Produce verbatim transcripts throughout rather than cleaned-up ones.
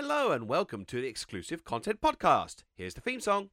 Hello and welcome to the Exclusive Content Podcast. Here's the theme song.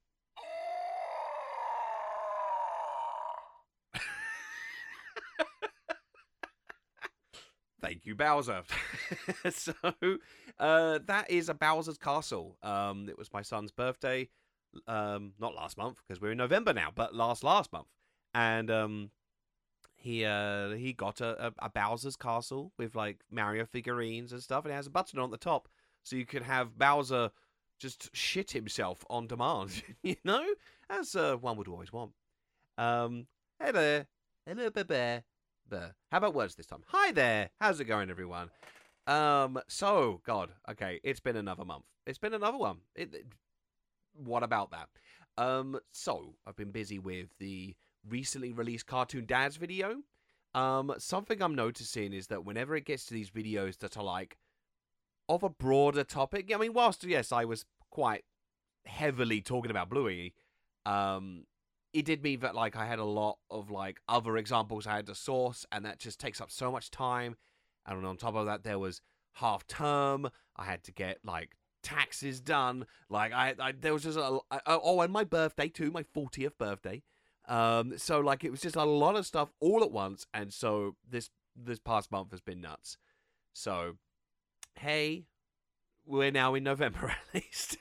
Thank you, Bowser. so, uh, that is a Bowser's Castle. Um, it was my son's birthday, um, not last month because we're in November now, but last last month, and um, he uh he got a, a, a Bowser's Castle with like Mario figurines and stuff, and it has a button on the top, so you could have Bowser just shit himself on demand, you know, as uh, one would always want. Um, hey there, hello, bear. There. How about words this time? Hi there. How's it going, everyone? Um. So, God. Okay. It's been another month. It's been another one. It, it, what about that? Um. So, I've been busy with the recently released Cartoon Dads video. Um. Something I'm noticing is that whenever it gets to these videos that are like of a broader topic, I mean, whilst yes, I was quite heavily talking about Bluey, um. it did mean that, like, I had a lot of, like, other examples I had to source, and that just takes up so much time. And on top of that, there was half term. I had to get, like, taxes done. Like, I, I there was just a, I, oh, and my birthday, too, my fortieth birthday. Um, so, like, it was just a lot of stuff all at once, and so this, this past month has been nuts. So, hey, we're now in November, at least.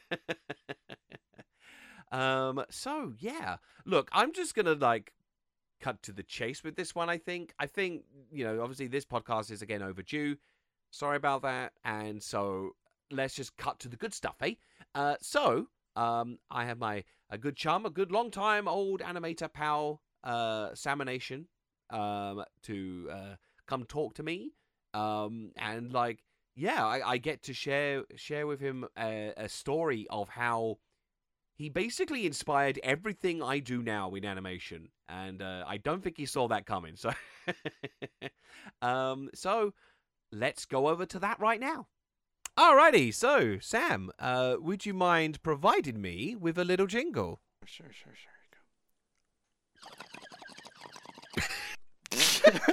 Um, so yeah, look, I'm just gonna like cut to the chase with this one. I think, I think, you know, obviously this podcast is again overdue. Sorry about that. And so let's just cut to the good stuff, eh? Uh, so, um, I have my, a good chum, a good long time old animator pal, uh, Samination, um, to, uh, come talk to me. Um, and like, yeah, I, I get to share, share with him a, a story of how he basically inspired everything I do now in animation, and uh, I don't think he saw that coming. So, um, so let's go over to that right now. Alrighty, so Sam, uh, would you mind providing me with a little jingle? Sure, sure, sure.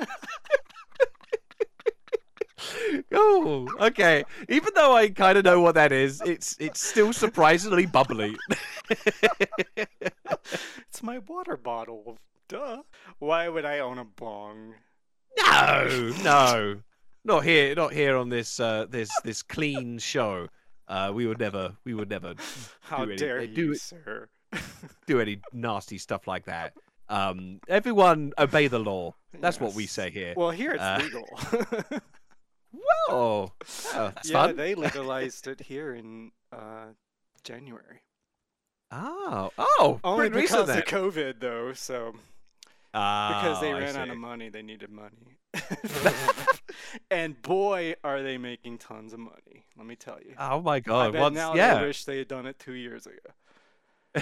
Oh, okay. Even though I kind of know what that is, it's it's still surprisingly bubbly. It's my water bottle. Duh. Why would I own a bong? No, no, not here, not here on this uh, this this clean show. Uh, we would never, we would never. How do any, dare uh, you, do, sir? do any nasty stuff like that. Um, everyone obey the law. That's yes. what we say here. Well, here it's uh, legal. Whoa! Oh, that's yeah, fun. they legalized it here in uh, January. Oh, oh, only pretty because recent, of COVID, though. So oh, because they I ran see. out of money, they needed money. And boy, are they making tons of money. Let me tell you. Oh my God! I bet Once, now yeah. they wish they had done it two years ago.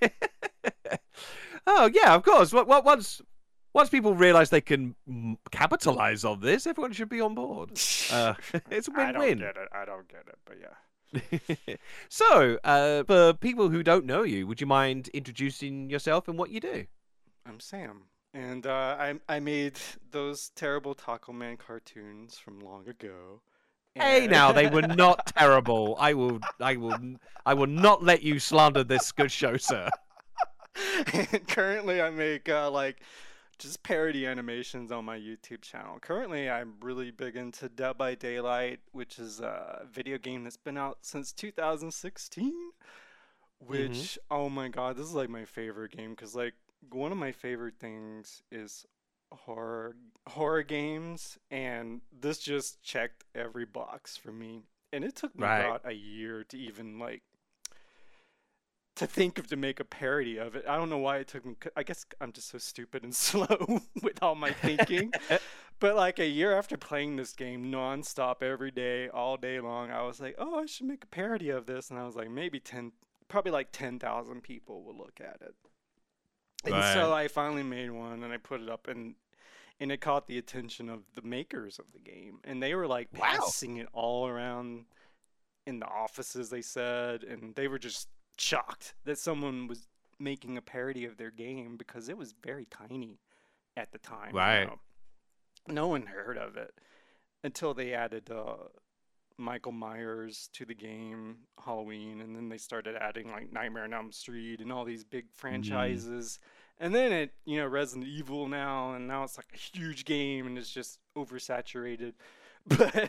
Oh yeah, of course. What? What? Once. Once people realize they can capitalize on this, everyone should be on board. Uh, it's a win-win. I don't get it. I don't get it, but yeah. So, uh, for people who don't know you, would you mind introducing yourself and what you do? I'm Sam, and uh, I I made those terrible Taco Man cartoons from long ago. And... Hey, now they were not terrible. I will, I will, I will not let you slander this good show, sir. And currently, I make uh, like. just parody animations on my YouTube channel. Currently, I'm really big into Dead by Daylight, which is a video game that's been out since two thousand sixteen. Which, mm-hmm. oh my God, this is like my favorite game because like one of my favorite things is horror horror games, and this just checked every box for me. And it took me right. about a year to even like. to think of to make a parody of it. I don't know why it took me. I guess I'm just so stupid and slow with all my thinking. But like a year after playing this game nonstop every day, all day long, I was like, oh, I should make a parody of this. And I was like, maybe ten, probably like ten thousand people will look at it. Right. And so I finally made one and I put it up, and and it caught the attention of the makers of the game. And they were like wow. passing it all around in the offices, they said, and they were just shocked that someone was making a parody of their game because it was very tiny at the time. Right. You know? No one heard of it until they added uh, Michael Myers to the game, Halloween, and then they started adding like Nightmare on Elm Street and all these big franchises. Mm. And then it, you know, Resident Evil now, and now it's like a huge game and it's just oversaturated. But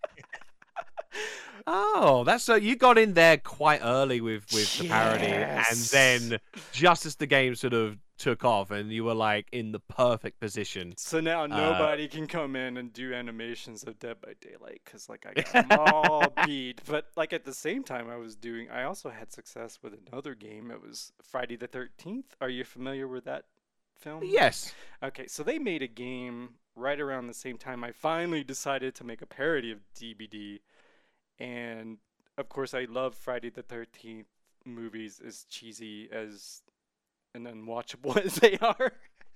oh, that's so you got in there quite early with with the parody, Yes. and then just as the game sort of took off, and you were like in the perfect position. So now nobody can come in and do animations of Dead by Daylight because like I got them all beat. But like at the same time, I was doing. I also had success with another game. It was Friday the thirteenth. Are you familiar with that film? Yes. Okay, so they made a game right around the same time. I finally decided to make a parody of D B D, and of course, I love Friday the thirteenth movies, as cheesy as and unwatchable as they are.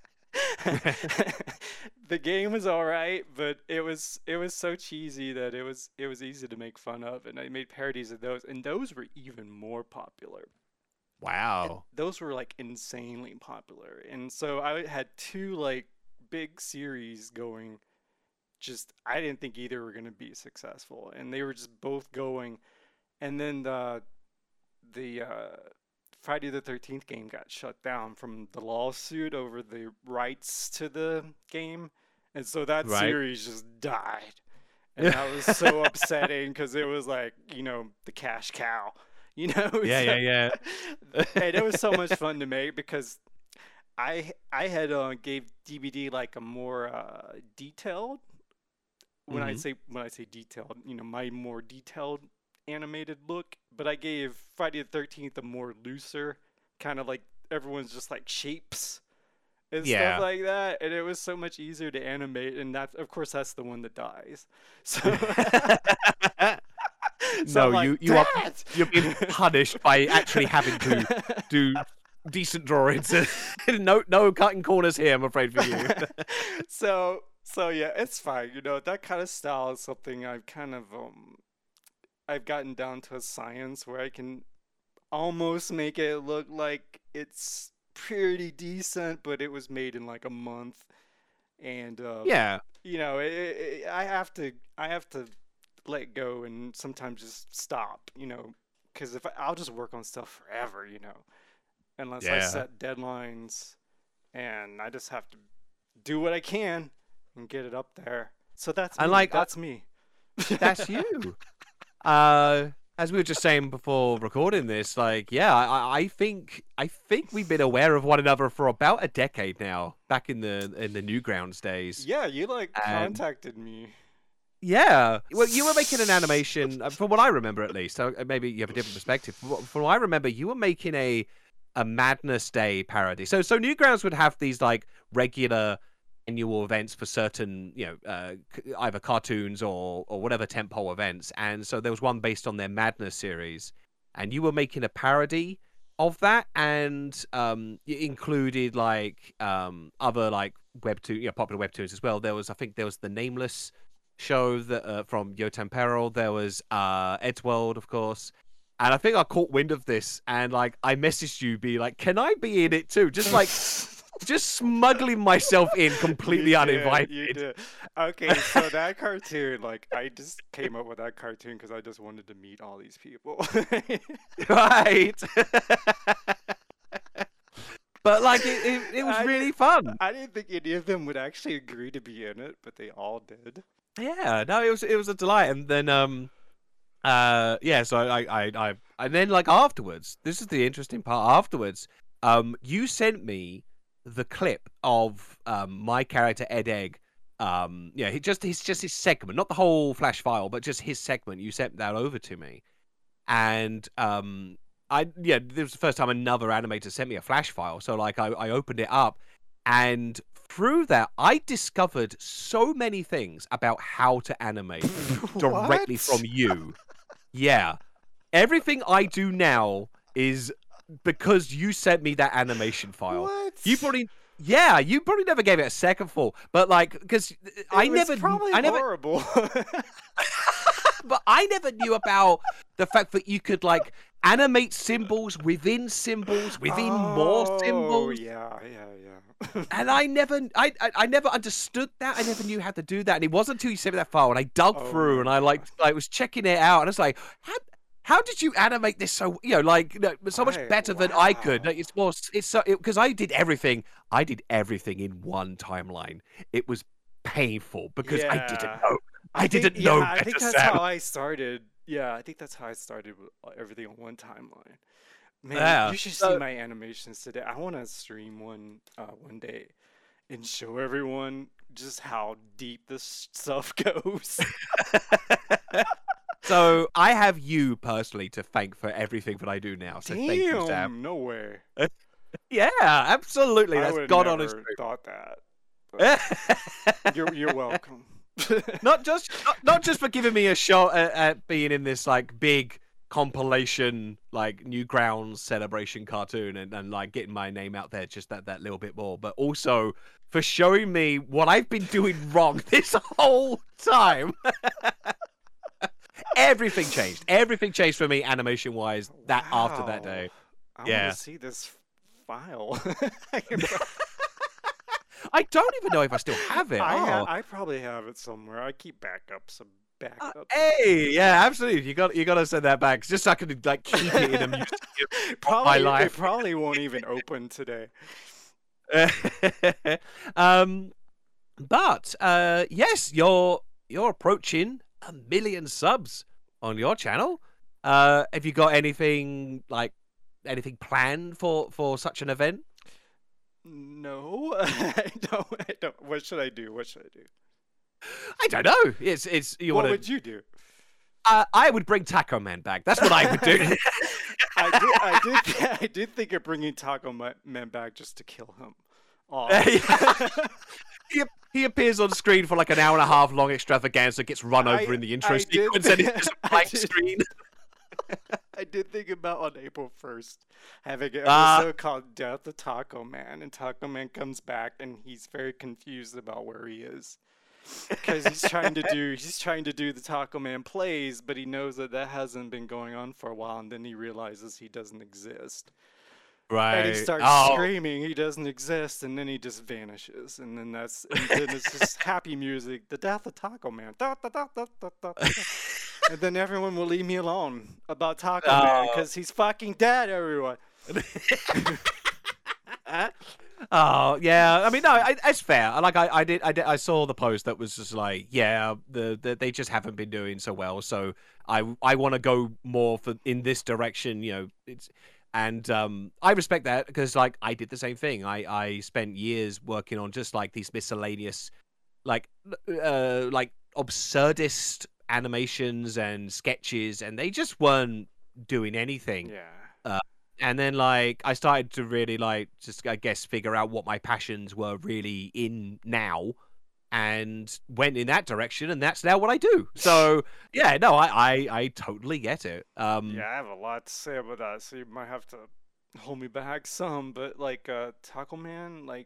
The game was all right, but it was it was so cheesy that it was it was easy to make fun of, and I made parodies of those, and those were even more popular. Wow. And those were like insanely popular, and so I had two like big series going. Just I didn't think either were going to be successful, and they were just both going, and then the the uh, Friday the thirteenth game got shut down from the lawsuit over the rights to the game, and so that Right. series just died, and that was so upsetting because it was like, you know, the cash cow, you know. Yeah, So- yeah, yeah. and it was so much fun to make because I I had uh, gave D V D like a more uh, detailed. When I Mhm. say when I say detailed, you know, my more detailed animated look, but I gave Friday the thirteenth a more looser, kind of like everyone's just like shapes and Yeah. stuff like that, and it was so much easier to animate, and that of course that's the one that dies. So, so No, I'm like, you- you are- "Dad!" You're being punished by actually having to do decent drawings. no, no cutting corners here, I'm afraid for you. so so yeah, it's fine. You know, that kind of style is something I've kind of um I've gotten down to a science where I can almost make it look like it's pretty decent, but it was made in like a month. And uh, Yeah. you know, it, it, I have to I have to let go and sometimes just stop, you know, because if I, I'll just work on stuff forever, you know, unless I Yeah. set deadlines, and I just have to do what I can and get it up there. So that's And, me. like, I- that's me. That's you. Uh, as we were just saying before recording this, like, yeah, I, I think I think we've been aware of one another for about a decade now. Back in the in the Newgrounds days. Yeah, you like And- contacted me. Yeah. Well, you were making an animation, uh, from what I remember at least. So uh, maybe you have a different perspective. From what, from what I remember, you were making a a Madness Day parody. So so Newgrounds would have these like regular annual events for certain, you know, uh, c- either cartoons or or whatever tentpole events. And so there was one based on their Madness series, and you were making a parody of that, and um, it included like um other like webtoon, you know, popular webtoons as well. There was, I think, there was the Nameless show that uh, from Yotam Peril. There was uh Eddsworld, of course. And I think I caught wind of this, and like I messaged you, be like, "Can I be in it too?" Just like, just smuggling myself in completely You did, uninvited. You did. Okay, so that cartoon, like, I just came up with that cartoon because I just wanted to meet all these people. Right. But like, it, it, it was I really fun. I didn't think any of them would actually agree to be in it, but they all did. Yeah, no, it was it was a delight. And then um, uh, yeah. So I I I and then like afterwards, this is the interesting part. Afterwards, um, you sent me the clip of um my character Ed Egg. Um, yeah, he just he's just his segment, not the whole flash file, but just his segment. You sent that over to me, and um, I yeah, this was the first time another animator sent me a flash file. So like, I I opened it up, and through that, I discovered so many things about how to animate directly What? from you. Yeah, everything I do now is because you sent me that animation file. What? You probably, yeah, you probably never gave it a second thought, but like, because I It was never, probably I never, horrible. But I never knew about the fact that you could like animate symbols within symbols within more Oh, symbols. yeah, yeah, yeah. And I never, I, I, I never understood that. I never knew how to do that. And it wasn't until you sent me that file, and I dug Oh through, my and I like, God. I was checking it out, and I was like, how, how did you animate this so, you know, like, you know, so much I better than I could? wow. Like, it's more, it's so, because I did everything, I did everything in one timeline. It was painful because I didn't Yeah. know, I I think didn't yeah, know I better, think that's Sam. how I started. Yeah, I think that's how I started with uh, everything on one timeline. Man, Yeah. you should see So, my animations today. I want to stream one uh, one day and show everyone just how deep this stuff goes. so I have you personally to thank for everything that I do now. So thank you, Sam. Damn, no way. Yeah, absolutely. I That's would have God honest never thought that. But truth. you're you're welcome. not just not, not just for giving me a shot at, at being in this like big compilation like Newgrounds celebration cartoon and, and like getting my name out there just that that little bit more, but also for showing me what I've been doing wrong this whole time. Everything changed. Everything changed for me animation wise that after that Wow. day. I Yeah. want to see this file. I can I don't even know if I still have it. I, ha- Oh. I probably have it somewhere. I keep backups of Uh, backups. hey, yeah, absolutely. You got you got to send that back just so I can like keep it in a museum of probably my it life. probably won't even open today. um, but uh, yes, you're you're approaching a million subs on your channel. Uh, have you got anything like anything planned for for such an event? No, I don't. I don't. What should I do? What should I do? I don't know. It's it's you What want would to. you do? Uh, I would bring Taco Man back. That's what I would do. I did. I did. th- I did think of bringing Taco Ma- Man back just to kill him off. he, he appears on screen for like an hour and a half long extravaganza, gets run over I- in the intro I did sequence, and think- it's just a I blank did- screen. I did think about on April first having an Ah. episode called Death of Taco Man, and Taco Man comes back and he's very confused about where he is. Because he's trying to do he's trying to do the Taco Man plays, but he knows that that hasn't been going on for a while, and then he realizes he doesn't exist. Right. And he starts oh, screaming he doesn't exist, and then he just vanishes, and then that's and then it's just happy music, the death of Taco Man. Da, da, da, da, da, da, da. And then everyone will leave me alone about Taco Man Oh. because he's fucking dead, everyone. oh yeah. I mean, no, I, it's fair. Like I, I did, I did, I saw the post that was just like, yeah, the, the they just haven't been doing so well. So I, I want to go more for in this direction. You know, it's. And um, I respect that because, like, I did the same thing. I, I spent years working on just like these miscellaneous, like, uh, like absurdist animations and sketches, and they just weren't doing anything. Yeah. And then, like, I started to really, like, just I guess figure out what my passions were really in now, and went in that direction, and that's now what I do. So yeah, no, I I, I totally get it. Um, Yeah, I have a lot to say about that, so you might have to hold me back some. But like uh, Taco Man, like,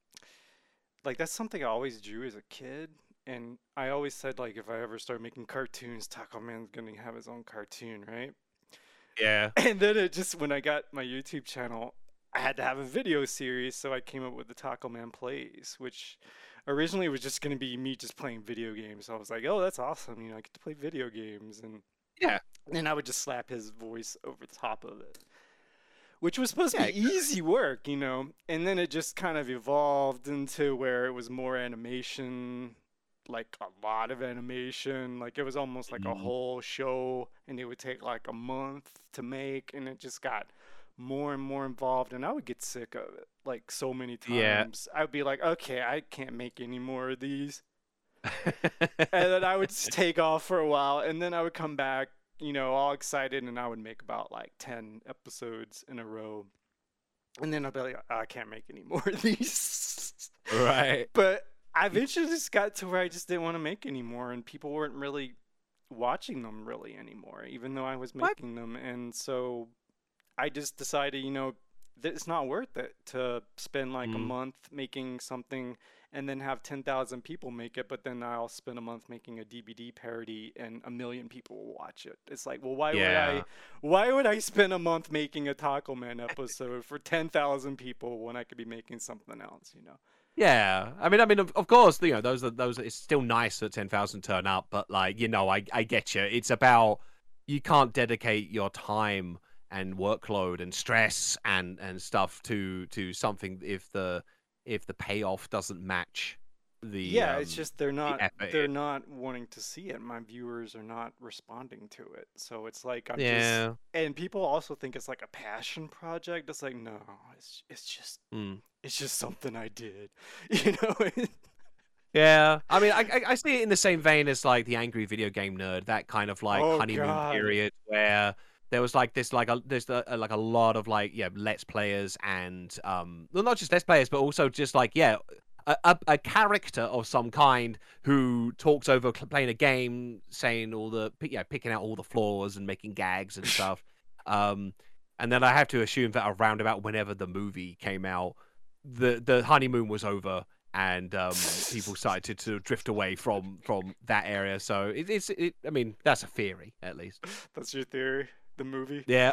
like that's something I always drew as a kid, and I always said like if I ever start making cartoons, Taco Man's gonna have his own cartoon, right? yeah. And then it just when I got my YouTube channel, I had to have a video series, so I came up with the Taco Man Plays, which originally was just gonna be me just playing video games. I was like, oh, that's awesome, you know, I get to play video games, and Yeah. and then I would just slap his voice over the top of it, which was supposed Yeah, to be easy work, you know. And then it just kind of evolved into where it was more animation, like a lot of animation. Like it was almost like a Mhm. whole show, and it would take like a month to make, and it just got more and more involved, and I would get sick of it like so many Yeah. times. I'd be like, okay, I can't make any more of these. And then I would just take off for a while, and then I would come back, you know, all excited, and I would make about like ten episodes in a row. And then I'd be like, I can't make any more of these. right. But I eventually just got to where I just didn't want to make anymore, and people weren't really watching them really anymore, even though I was What? making them. And so I just decided, you know, that it's not worth it to spend like a Mm. month making something and then have ten thousand people make it, but then I'll spend a month making a D B D parody and a million people will watch it. It's like, well, why Yeah. would I why would I spend a month making a Taco Man episode for ten thousand people when I could be making something else, you know? Yeah, I mean, I mean, of, of course, you know, those are those. Are, it's still nice that ten thousand turn up, but like, you know, I I get you. It's about you can't dedicate your time and workload and stress and and stuff to to something if the if the payoff doesn't match the Yeah, um, it's just they're not effort. they're not wanting to see it. My viewers are not responding to it. So it's like I'm Yeah. just and people also think it's like a passion project. It's like no, it's it's just Mm. it's just something I did. You know? Yeah, I mean, I, I I see it in the same vein as like the angry video game nerd, that kind of like Oh honeymoon God. period where there was like this like a there's a, like a lot of like yeah let's players and um well not just let's players but also just like yeah a, a, a character of some kind who talks over cl- playing a game, saying all the pi- yeah picking out all the flaws and making gags and stuff. Um, and then I have to assume that around about whenever the movie came out, the the honeymoon was over and um, people started to, to drift away from from that area. So it, it's it, I mean that's a theory at least. That's your theory, the movie. Yeah.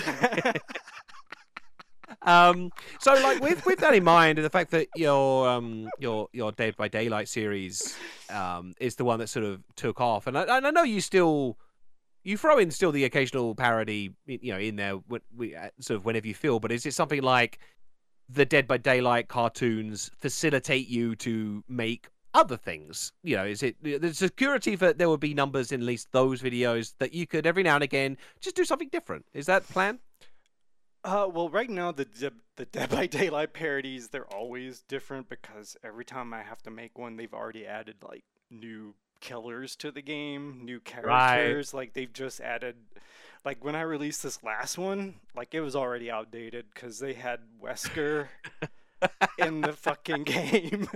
Um, so like with with that in mind, and the fact that your um your your Dead by Daylight series um is the one that sort of took off, and I, and I know you still you throw in still the occasional parody, you know, in there when we uh, sort of whenever you feel. But is it something like the Dead by Daylight cartoons facilitate you to make other things? You know, is it the security that there would be numbers in at least those videos that you could every now and again just do something different? Is that the plan? Uh, well, right now the Dead- the Dead by Daylight parodies, they're always different because every time I have to make one, they've already added like new killers to the game, new characters. Like they've just added, like when I released this last one, like it was already outdated because they had Wesker in the fucking game.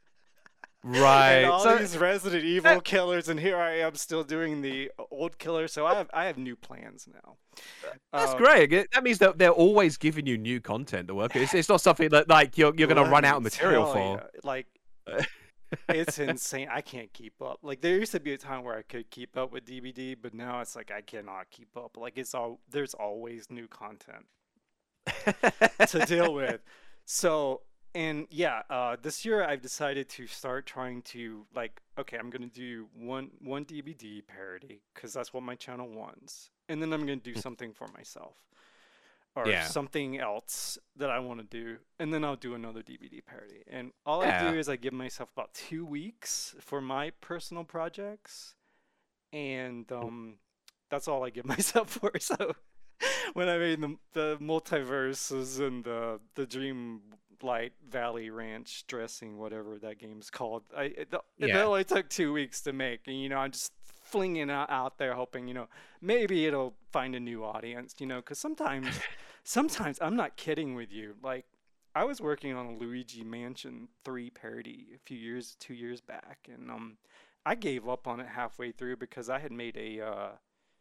Right. And all So- these Resident Evil killers, and here I am still doing the old killer. So I have I have new plans now. That's Um, great. It- That means that they're always giving you new content to work with. It's, it's not something that like you're you're gonna Let run me out of material tell for. ya, like, it's insane. I can't keep up. Like, there used to be a time where I could keep up with D B D, but now it's like I cannot keep up. Like, it's all there's always new content to deal with. So, and yeah, uh, this year I've decided to start trying to like, okay, I'm gonna do one one D B D parody because that's what my channel wants, and then I'm gonna do something for myself or Yeah. something else that I want to do, and then I'll do another D B D parody. And all I Yeah. do is I give myself about two weeks for my personal projects, and um, that's all I give myself for. So when I made the the multiverses and the the Dream Light Valley Ranch dressing, whatever that game's called, I it, it Yeah. only took two weeks to make, and you know I'm just flinging it out there, hoping you know maybe it'll find a new audience, you know, because sometimes sometimes I'm not kidding with you, like I was working on a Luigi Mansion three parody a few years, two years back, and um, I gave up on it halfway through because I had made a uh,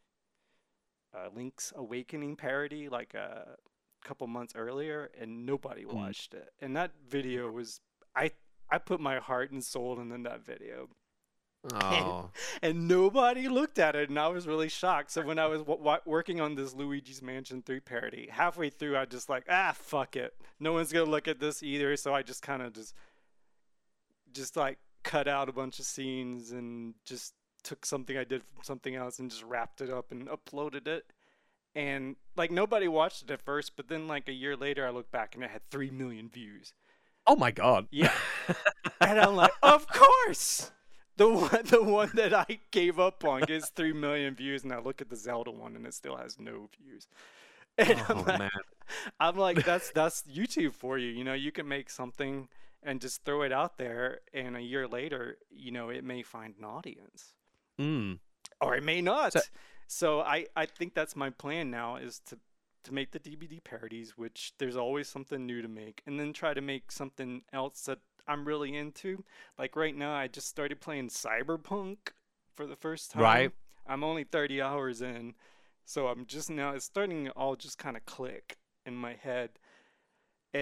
uh, Link's Awakening parody like a couple months earlier, and nobody Mm. watched it. And that video was I I put my heart and soul into that video, Oh. and nobody looked at it, and I was really shocked. So when I was w- w- working on this Luigi's Mansion three parody, halfway through I just like, ah, fuck it, no one's gonna look at this either. So I just kind of just just like cut out a bunch of scenes and just took something I did from something else and just wrapped it up and uploaded it. And like nobody watched it at first, but then like a year later I look back and it had three million views. Oh my god. Yeah. And I'm like, of course. The one, the one that I gave up on gets three million views, and I look at the Zelda one, and it still has no views. And I'm Oh like, man. I'm like, that's that's YouTube for you. You know, you can make something and just throw it out there, and a year later, you know, it may find an audience, Mm. or it may not. So- So I I think that's my plan now is to to make the D B D parodies, which there's always something new to make, and then try to make something else that I'm really into. Like right now, I just started playing Cyberpunk for the first time. Right. I'm only thirty hours in, so I'm just now, it's starting to all just kind of click in my head. And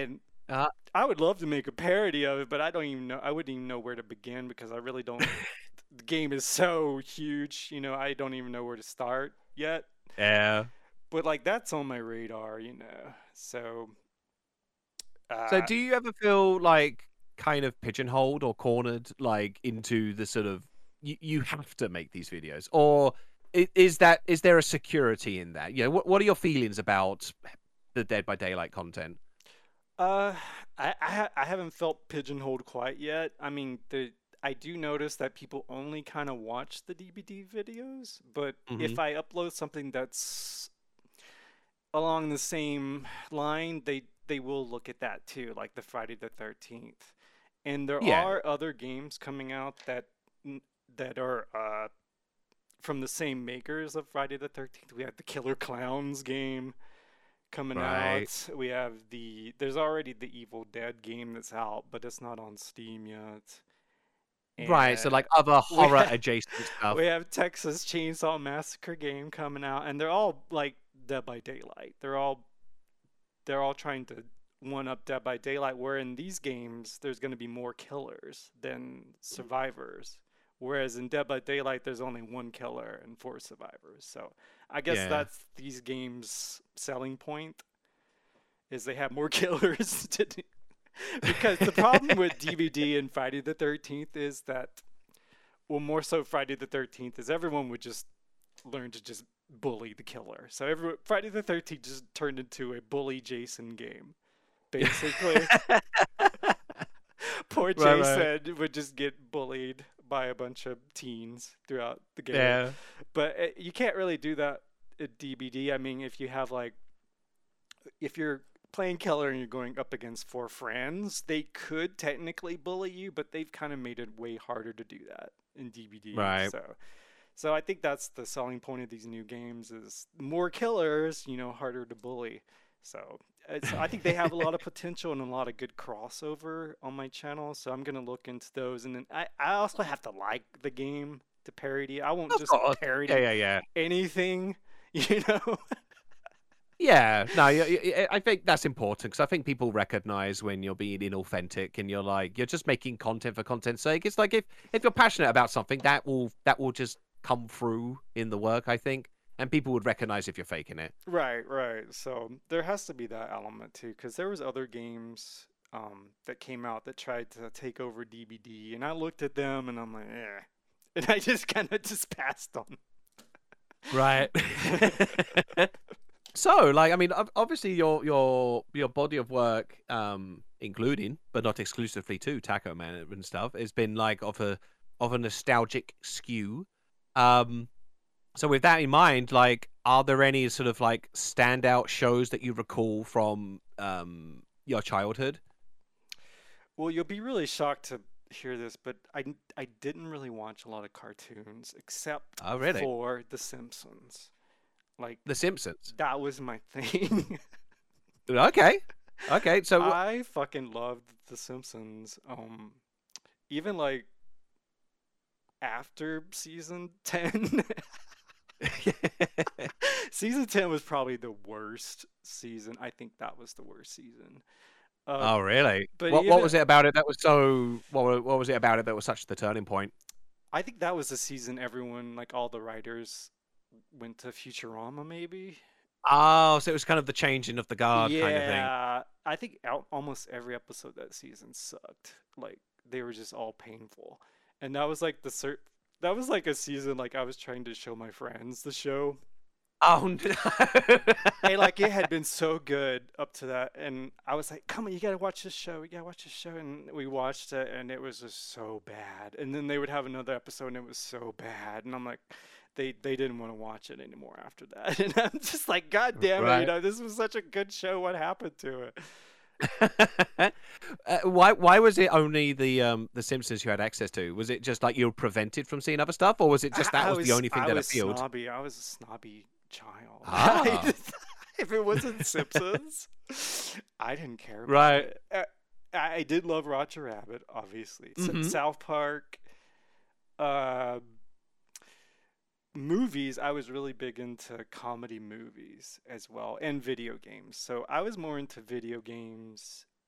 Uh, I would love to make a parody of it, but I don't even know. I wouldn't even know where to begin because I really don't. The game is so huge, you know. I don't even know where to start yet. yeah. But like that's on my radar, you know. So, So uh, do you ever feel like kind of pigeonholed or cornered like into the sort of you, you have to make these videos, or i- is that is there a security in that? You know, what what are your feelings about the Dead by Daylight content? uh, I I, ha- I haven't felt pigeonholed quite yet. I mean, the I do notice that people only kind of watch the D B D videos, but Hmm. if I upload something that's along the same line, they they will look at that too, like the Friday the thirteenth. And there Yeah, are other games coming out that n- that are uh from the same makers of Friday the thirteenth. We have the Killer Clowns game coming right, out. We have the there's already the Evil Dead game that's out, but it's not on Steam yet. right. So And like other we horror have, adjacent stuff. we have Texas Chainsaw Massacre game coming out, and they're all like Dead by Daylight. They're all they're all trying to one up Dead by Daylight, where in these games there's going to be more killers than survivors. Whereas in Dead by Daylight, there's only one killer and four survivors. So I guess Yeah, that's these games' selling point is they have more killers to do. Because the problem with D V D and Friday the thirteenth is that, well, more so Friday the thirteenth, is everyone would just learn to just bully the killer. So every Friday the thirteenth just turned into a bully Jason game, basically. Poor right, right. Jason would just get bullied by a bunch of teens throughout the game. Yeah, But uh, you can't really do that at D B D. I mean, if you have like, if you're playing killer and you're going up against four friends, they could technically bully you, but they've kind of made it way harder to do that in D B D. right. So, so I think that's the selling point of these new games is more killers, you know, harder to bully. So it's, I think they have a lot of potential and a lot of good crossover on my channel. So I'm gonna look into those, and then I, I also have to like the game to parody. I won't Of just course. Yeah, parody yeah, yeah. anything, you know. Yeah, no, y- y- I think that's important because I think people recognize when you're being inauthentic and you're like you're just making content for content's sake. It's like if if you're passionate about something, that will that will just come through in the work, I think, and people would recognize if you're faking it. Right, right. So there has to be that element too, because there was other games um, that came out that tried to take over D B D, and I looked at them and I'm like, eh, and I just kind of just passed on. Right. So, like, I mean, ob- obviously, your your your body of work, um, including but not exclusively to Taco Man and stuff, has been like of a of a nostalgic skew. Um, so with that in mind, like, are there any sort of like standout shows that you recall from um your childhood? Well, you'll be really shocked to hear this, but I, n- I didn't really watch a lot of cartoons except Oh, really? for The Simpsons. Like, The Simpsons. that was my thing. Okay, okay. So, I fucking loved The Simpsons. Um, even like after season ten. Season ten was probably the worst season. I think that was the worst season. Uh, oh, really? but What what even was it about it that was so? What wa- what was it about it that was such the turning point? I think that was the season everyone, like all the writers, went to Futurama, maybe. Oh, so it was kind of the changing of the guard kind of thing. Yeah, I think al- almost every episode that season sucked. Like they were just all painful, and that was like the cert. That was like a season like I was trying to show my friends the show, Oh no. and like it had been so good up to that, and I was like, "Come on, you gotta watch this show. You gotta watch this show." And we watched it, and it was just so bad. And then they would have another episode, and it was so bad. And I'm like, they they didn't want to watch it anymore after that. And I'm just like, God damn it, you Right. know, this was such a good show. What happened to it? uh, why why was it only the um the Simpsons you had access to? Was it just like you were prevented from seeing other stuff, or was it just I, that I was the was only thing I that was appealed? snobby. I was a snobby child. I Ah, just- if it wasn't Simpsons, I didn't care about right. it. Uh, I, I did love Roger Rabbit, obviously. S- Hmm. South Park. Uh, movies, I was really big into comedy movies as well, and video games. So I was more into video games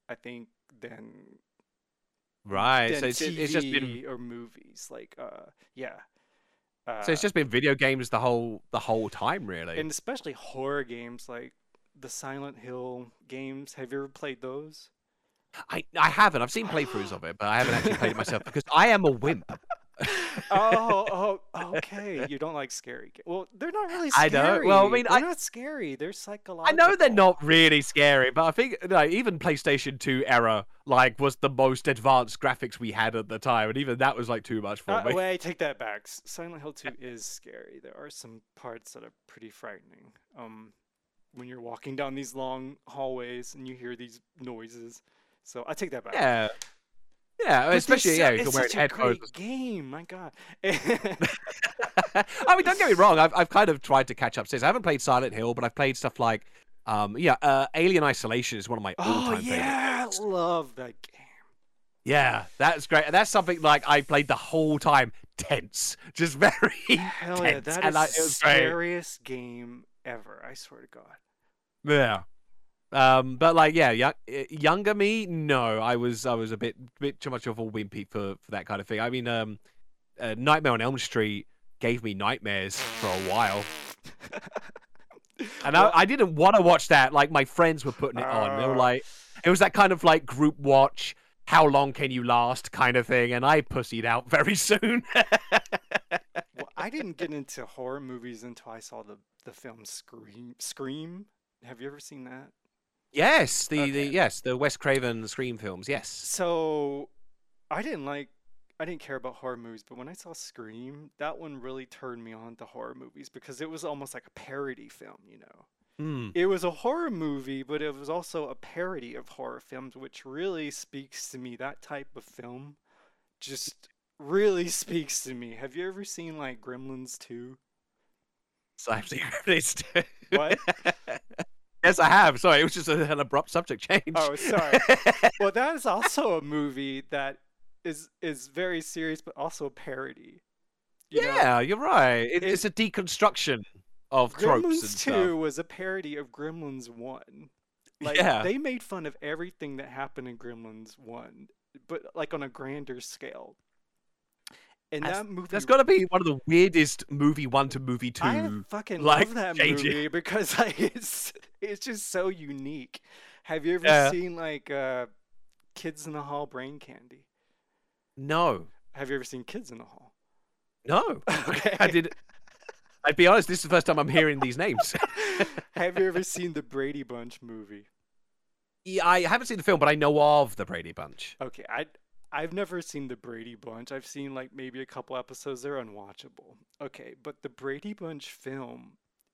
I think, than Right. than So it's it's just been T V or movies. Like, uh, yeah, so uh, it's just been video games the whole the whole time, really. and especially horror games like the Silent Hill games. Have you ever played those? I I haven't. I've seen playthroughs of it, but I haven't actually played it myself because I am a wimp. Oh, oh, okay. You don't like scary games. Well, they're not really I scary. don't. Well, I mean, they're I not scary. They're I psychological. know they're not really scary, but I think like even PlayStation two era like was the most advanced graphics we had at the time, and even that was like too much for Uh, me. wait, take that back. S- Silent Hill two is scary. There are some parts that are pretty frightening. Um, when you're walking down these long hallways and you hear these noises. So I take that back. Yeah, yeah, But especially this, yeah, uh, if you're it's wearing such a headphones. great game. My God. I mean, don't get me wrong. I've I've kind of tried to catch up since. I haven't played Silent Hill, but I've played stuff like, um, yeah, uh, Alien Isolation is one of my Oh all-time favorite yeah, games. love that game. Yeah, that's great. And that's something like I played the whole time tense, just very Hell yeah, tense, that and is I, the it was great. scariest game ever. I swear to God. Yeah. Um, but like, yeah, young, younger me, no, I was, I was a bit, bit too much of a wimpy for, for that kind of thing. I mean, um, uh, Nightmare on Elm Street gave me nightmares for a while, and Well, I, I didn't want to watch that. Like, my friends were putting it on. They were uh, like, it was that kind of like group watch. How long can you last kind of thing, and I pussied out very soon. well, I didn't get into horror movies until I saw the the film Scream. Scream. Have you ever seen that? Yes, the, the Okay. yes, the Wes Craven Scream films. Yes. So I didn't like I didn't care about horror movies, but when I saw Scream, that one really turned me on to horror movies because it was almost like a parody film, you know. Hmm. It was a horror movie, but it was also a parody of horror films, which really speaks to me. That type of film just really speaks to me. Have you ever seen like Gremlins two? So I've seen this. What? Yes, I have. Sorry, it was just a, an abrupt subject change. Oh, sorry. Well, that is also a movie that is is very serious, but also a parody. You know, Yeah, you're right. It, it it's a deconstruction of tropes and Gremlins stuff. two was a parody of Gremlins one. Like Yeah. they made fun of everything that happened in Gremlins one, but like on a grander scale. And That's, that movie, that's got to be one of the weirdest movie one to movie two. I fucking like, love that changes. movie because like it's it's just so unique. Have you ever Yeah. seen like uh, Kids in the Hall Brain Candy? No, Have you ever seen Kids in the Hall? no. Okay. I did. I'd be honest. This is the first time I'm hearing these names. Have you ever seen the Brady Bunch movie? Yeah, I haven't seen the film, but I know of the Brady Bunch. Okay, I I've never seen the Brady Bunch. I've seen like maybe a couple episodes. They're unwatchable. Okay, but the Brady Bunch film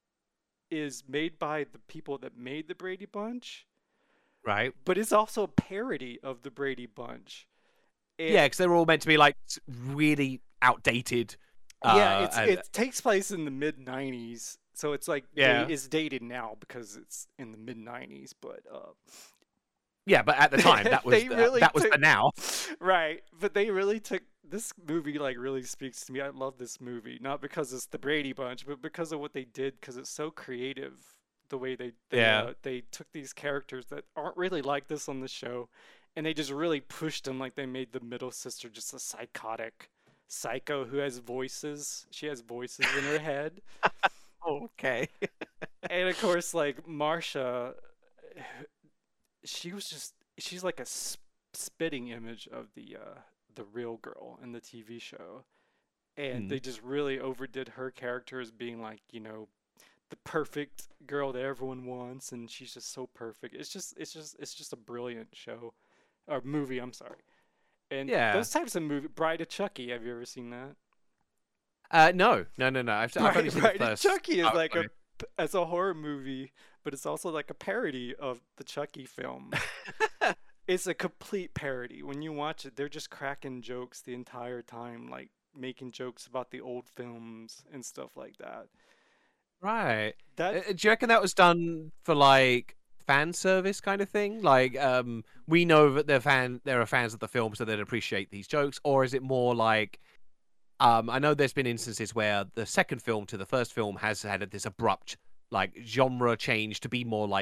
is made by the people that made the Brady Bunch, Right. but it's also a parody of the Brady Bunch. And Yeah, because they're all meant to be like s- really outdated. yeah, uh, it's and- it takes place in the mid nineties, so it's like Yeah. da- it's dated now because it's in the mid nineties. But uh, yeah, but at the time that was They the, really that was took- the now. right, but they really took this movie like really speaks to me. I love this movie, not because it's the Brady Bunch, but because of what they did, because it's so creative. The way they they, Yeah. uh, they took these characters that aren't really like this on the show, and they just really pushed them. Like they made the middle sister just a psychotic psycho who has voices. She has voices in her head, Okay. and of course, like Marsha, she was just she's like a s- spitting image of the uh, the real girl in the T V show, and Hmm. they just really overdid her character as being like, you know, the perfect girl that everyone wants, and she's just so perfect. It's just it's just it's just a brilliant show or movie. I'm sorry. And Yeah. those types of movie, Bride of Chucky. Have you ever seen that? Uh, no, no, no, no. I've, I've only Bride, seen Bride the of first. Chucky is Oh, like sorry. a as a horror movie, but it's also like a parody of the Chucky film. It's a complete parody. When you watch it, they're just cracking jokes the entire time, like making jokes about the old films and stuff like that. Right. That Uh, do you reckon that was done for like fan service kind of thing? Like, um, we know that they're fan, there are fans of the film, so they'd appreciate these jokes, or is it more like, um, I know there's been instances where the second film to the first film has had this abrupt like genre change to be more like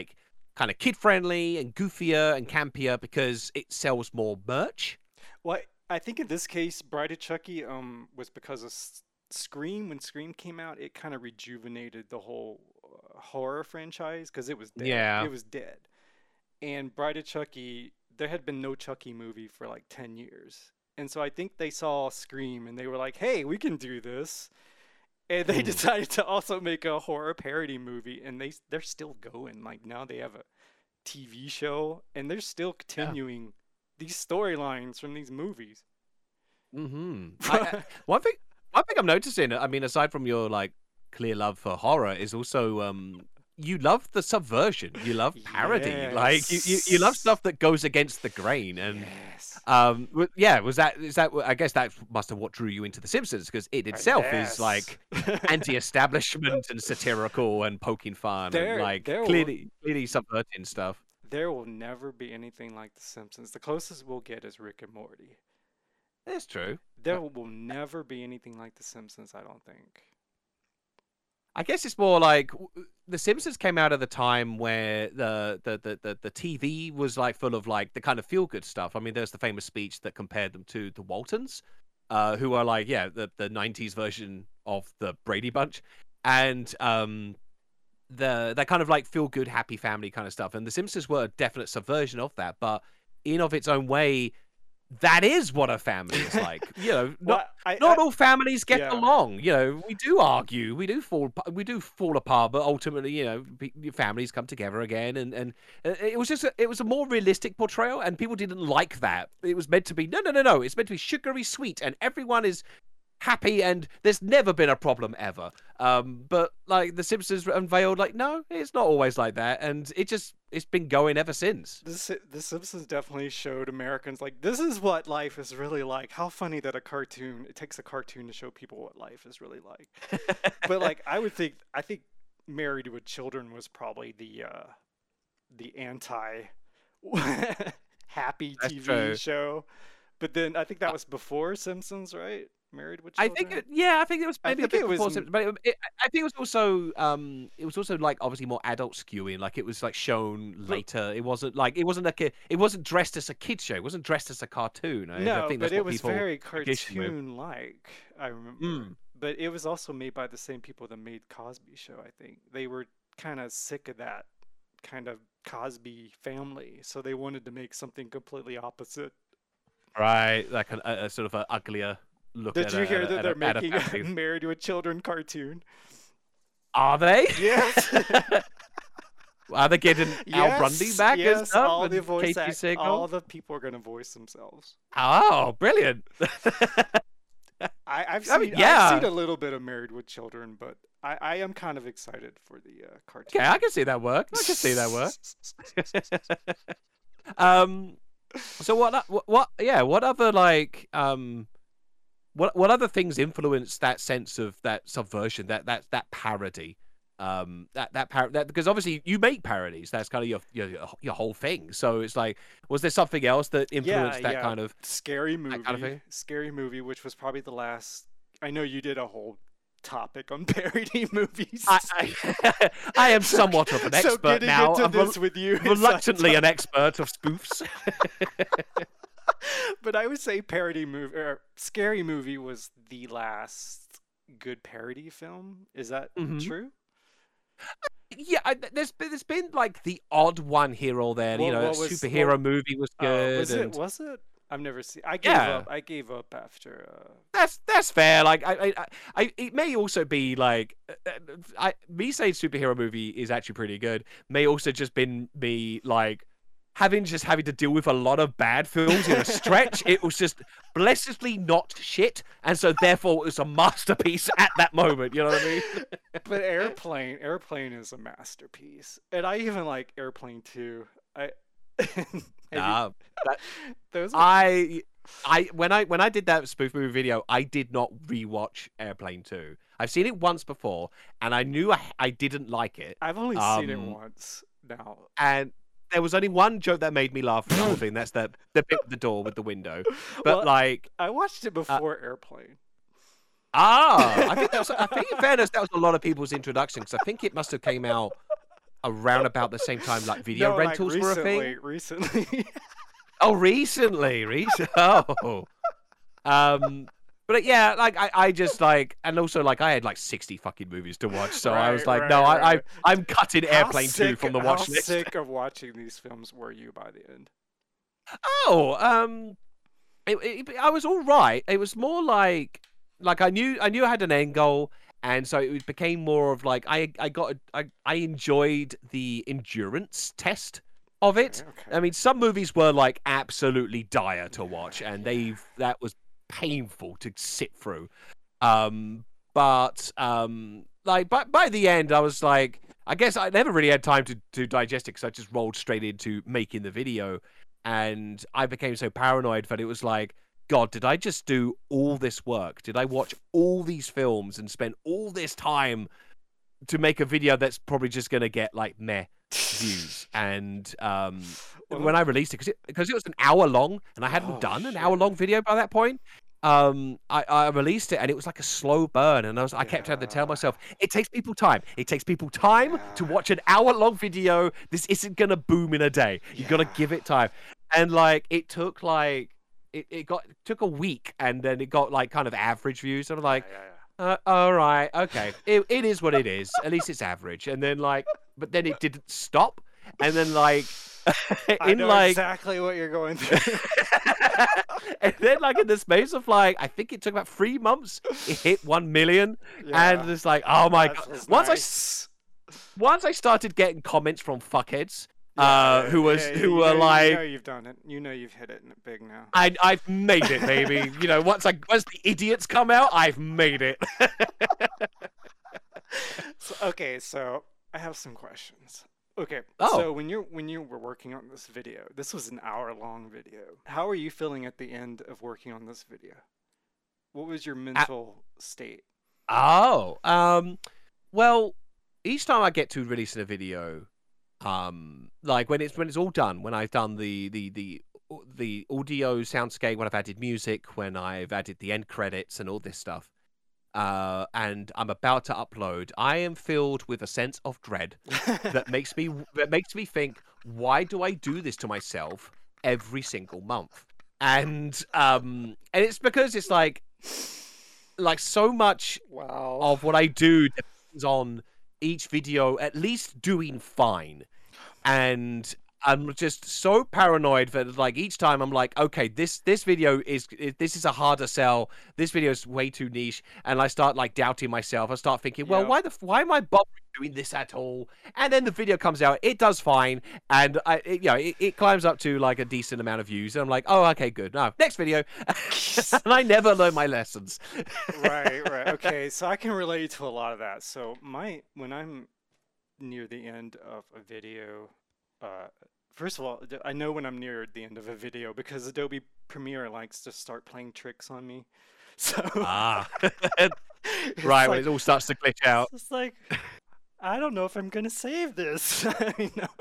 kind of kid friendly and goofier and campier because it sells more merch. Well, I I think in this case, Bride of Chucky um was because of S- Scream. When Scream came out, it kind of rejuvenated the whole uh, horror franchise because it was dead. Yeah. It was dead. And Bride of Chucky, there had been no Chucky movie for like ten years. And so I think they saw Scream and they were like, hey, we can do this. And they Hmm. decided to also make a horror parody movie. And they, they're still going. Like now they have a T V show and they're still Yeah. continuing these storylines from these movies. Mm-hmm. I, I, one thing, one thing I'm noticing. I mean, aside from your like clear love for horror, is also um, you love the subversion. You love parody. Like you, you, you love Yes. stuff that goes against the grain. And Yes. um, w- yeah, was that is that? I guess that must have what drew you into The Simpsons because it Uh, itself yes. is like anti-establishment and satirical and poking fun There- and like there will- clearly, clearly subverting stuff. There will never be anything like The Simpsons. The closest we'll get is Rick and Morty. That's true. There will never be anything like The Simpsons, I don't think. I guess it's more like w- The Simpsons came out at the time where the the, the, the the T V was like full of like the kind of feel good stuff. I mean, there's the famous speech that compared them to the Waltons, uh, who are like yeah the the nineties version of the Brady Bunch, and um the that kind of like feel good happy family kind of stuff. And The Simpsons were a definite subversion of that, but in of its own way, that is what a family is like. You know, not Well, I, not I- all families get yeah. along. You know, we do argue, we do fall, pa- we do fall apart, but ultimately, you know, pe- your families come together again. And and uh, it was just, a, it was a more realistic portrayal, and people didn't like that. It was meant to be no, no, no, no. It's meant to be sugary sweet, and everyone is happy, and there's never been a problem ever. Um, but like The Simpsons unveiled, like no, it's not always like that, and it just it's been going ever since. The, Si- the Simpsons definitely showed Americans like this is what life is really like. How funny that a cartoon it takes a cartoon to show people what life is really like. But like I would think I think Married with Children was probably the uh the anti happy That's T V true. show. But then I think that was before Simpsons, right? Married with I Children. think, it, yeah, I think it was I maybe think a bit it was before, m- Simpsons, but it, it, I think it was also, um, it was also like obviously more adult skewing. Like it was like shown later. It wasn't like it wasn't like a, it wasn't dressed as a kid show. It wasn't dressed as a cartoon. I, I No, think but that's it what was people very associate with. cartoon-like. I remember. Mm. But it was also made by the same people that made Cosby Show. I think they were kind of sick of that kind of Cosby family, so they wanted to make something completely opposite. Right, like a, a, a sort of a uglier look. Did at you a, hear at a- that at they're a- at a making a family. Married with Children cartoon? Are they? Yes. Are they getting Al Bundy Yes, back and yes, stuff? all and the voice Katie act, Sagal? all the people are gonna voice themselves. Oh, brilliant! I, I've I seen, mean, I've yeah. seen a little bit of Married with Children, but I, I am kind of excited for the uh, cartoon. Okay, I can see that work. I can see that work. um, so what, o- what, what, yeah, what other like, um, what, what other things influence that sense of that subversion, that, that, that parody, um, that, that, par- that, because obviously you make parodies. That's kind of your, your, your whole thing. So it's like, was there something else that influenced that kind of? Scary Movie. kind of thing? Scary Movie, which was probably the last. I know you did a whole topic on parody movies. I, I, I am somewhat of an so expert getting now. into I'm rel- this with you, is reluctantly like- an expert of spoofs. but I would say parody movie or Scary Movie was the last good parody film. Is that Mhm. true? Yeah, I, there's been, there's been like the odd one here or there. you What- know, what a was- superhero what- movie was Uh, good. was and it? Was it? I've never seen. I gave Yeah. up. I gave up after. Uh, That's that's fair. Like I, I, I, I, it may also be like, uh, uh, I me saying superhero movie is actually pretty good. May also just been me like having just having to deal with a lot of bad films in a stretch. It was just blessedly not shit, and so therefore it was a masterpiece at that moment. You know what I mean? but Airplane, Airplane is a masterpiece, and I even like Airplane two. I. Have you- Nah, that- those are I I when I when I did that spoof movie video, I did not rewatch Airplane two. I've seen it once before, and I knew I, I didn't like it. I've only seen it um, once now. And there was only one joke that made me laugh for the whole thing. That's the the bit with the door with the window. But Well, like, I watched it before Airplane. ah, I think that was, I think in fairness that was a lot of people's introduction because I think it must have came out around about the same time like video no, rentals like were a recently, thing. recently. Oh, recently, recent. Oh, um, but yeah, like I, I just like, and also like I had like sixty fucking movies to watch, so I was Right, like, right, no, I, I, right. I'm cutting How Airplane Two sick- from the How watch list. sick of watching these films were you by the end? Oh, um, it, it, I was all right. It was more like, like I knew, I knew I had an end goal, and so it became more of like I, I got, I, I enjoyed the endurance test of it. Okay, okay. I mean, some movies were like absolutely dire to watch, and they that was painful to sit through. Um, but um, like, by by the end, I was like, I guess I never really had time to to digest it because I just rolled straight into making the video, and I became so paranoid that it was like, God, did I just do all this work? Did I watch all these films and spend all this time to make a video that's probably just gonna get like meh views? And um, Well, when I released it, because it, because it was an hour long, and I hadn't Oh, done an shit. hour long video by that point, um, I, I released it, and it was like a slow burn, and I was I kept having to tell Yeah. myself, it takes people time. It takes people time to Yeah. watch an hour long video. This isn't gonna boom in a day. You gotta Yeah. give it time. And like it took like it, it got it took a week, and then it got like kind of average views. And I'm like, yeah, yeah, yeah. uh, all right, okay, it it is what it is. At least it's average. And then like, but then it didn't stop. And then like, I in know like, exactly what you're going through. and then like in the space of like, I think it took about three months, it hit one million, Yeah. and it's like, oh my That god. was Once I nice. once I started getting comments from fuckheads, Yeah, uh, yeah, who was yeah, who you were know, like, you know you've done it. You know you've hit it big now. I I've made it, baby. You know, once I once the idiots come out, I've made it. So, okay, so I have some questions. Okay, Oh. so when you're when you were working on this video, this was an hour long video. How are you feeling at the end of working on this video? What was your mental state? Oh, um, well, each time I get to releasing a video, um, like when it's when it's all done, when I've done the the the the audio soundscape, when I've added music, when I've added the end credits and all this stuff, uh, and I'm about to upload, I am filled with a sense of dread that makes me that makes me think, why do I do this to myself every single month? And um, and it's because it's like. Like so much Wow. of what I do depends on each video at least doing fine, and I'm just so paranoid that like each time I'm like, okay, this this video is this is a harder sell. This video is way too niche, and I start like doubting myself. I start thinking, well, Yeah. why the why am I bothering doing this at all? And then the video comes out, it does fine, and I it, you know it, it climbs up to like a decent amount of views, and I'm like, oh, okay, good. Now next video, and I never learn my lessons. Right, right. Okay, so I can relate to a lot of that. So my when I'm near the end of a video, uh, first of all, d- I know when I'm near the end of a video because Adobe Premiere likes to start playing tricks on me. So Ah, it's right when like, it all starts to glitch out. it's like I don't know if I'm gonna save this. You know,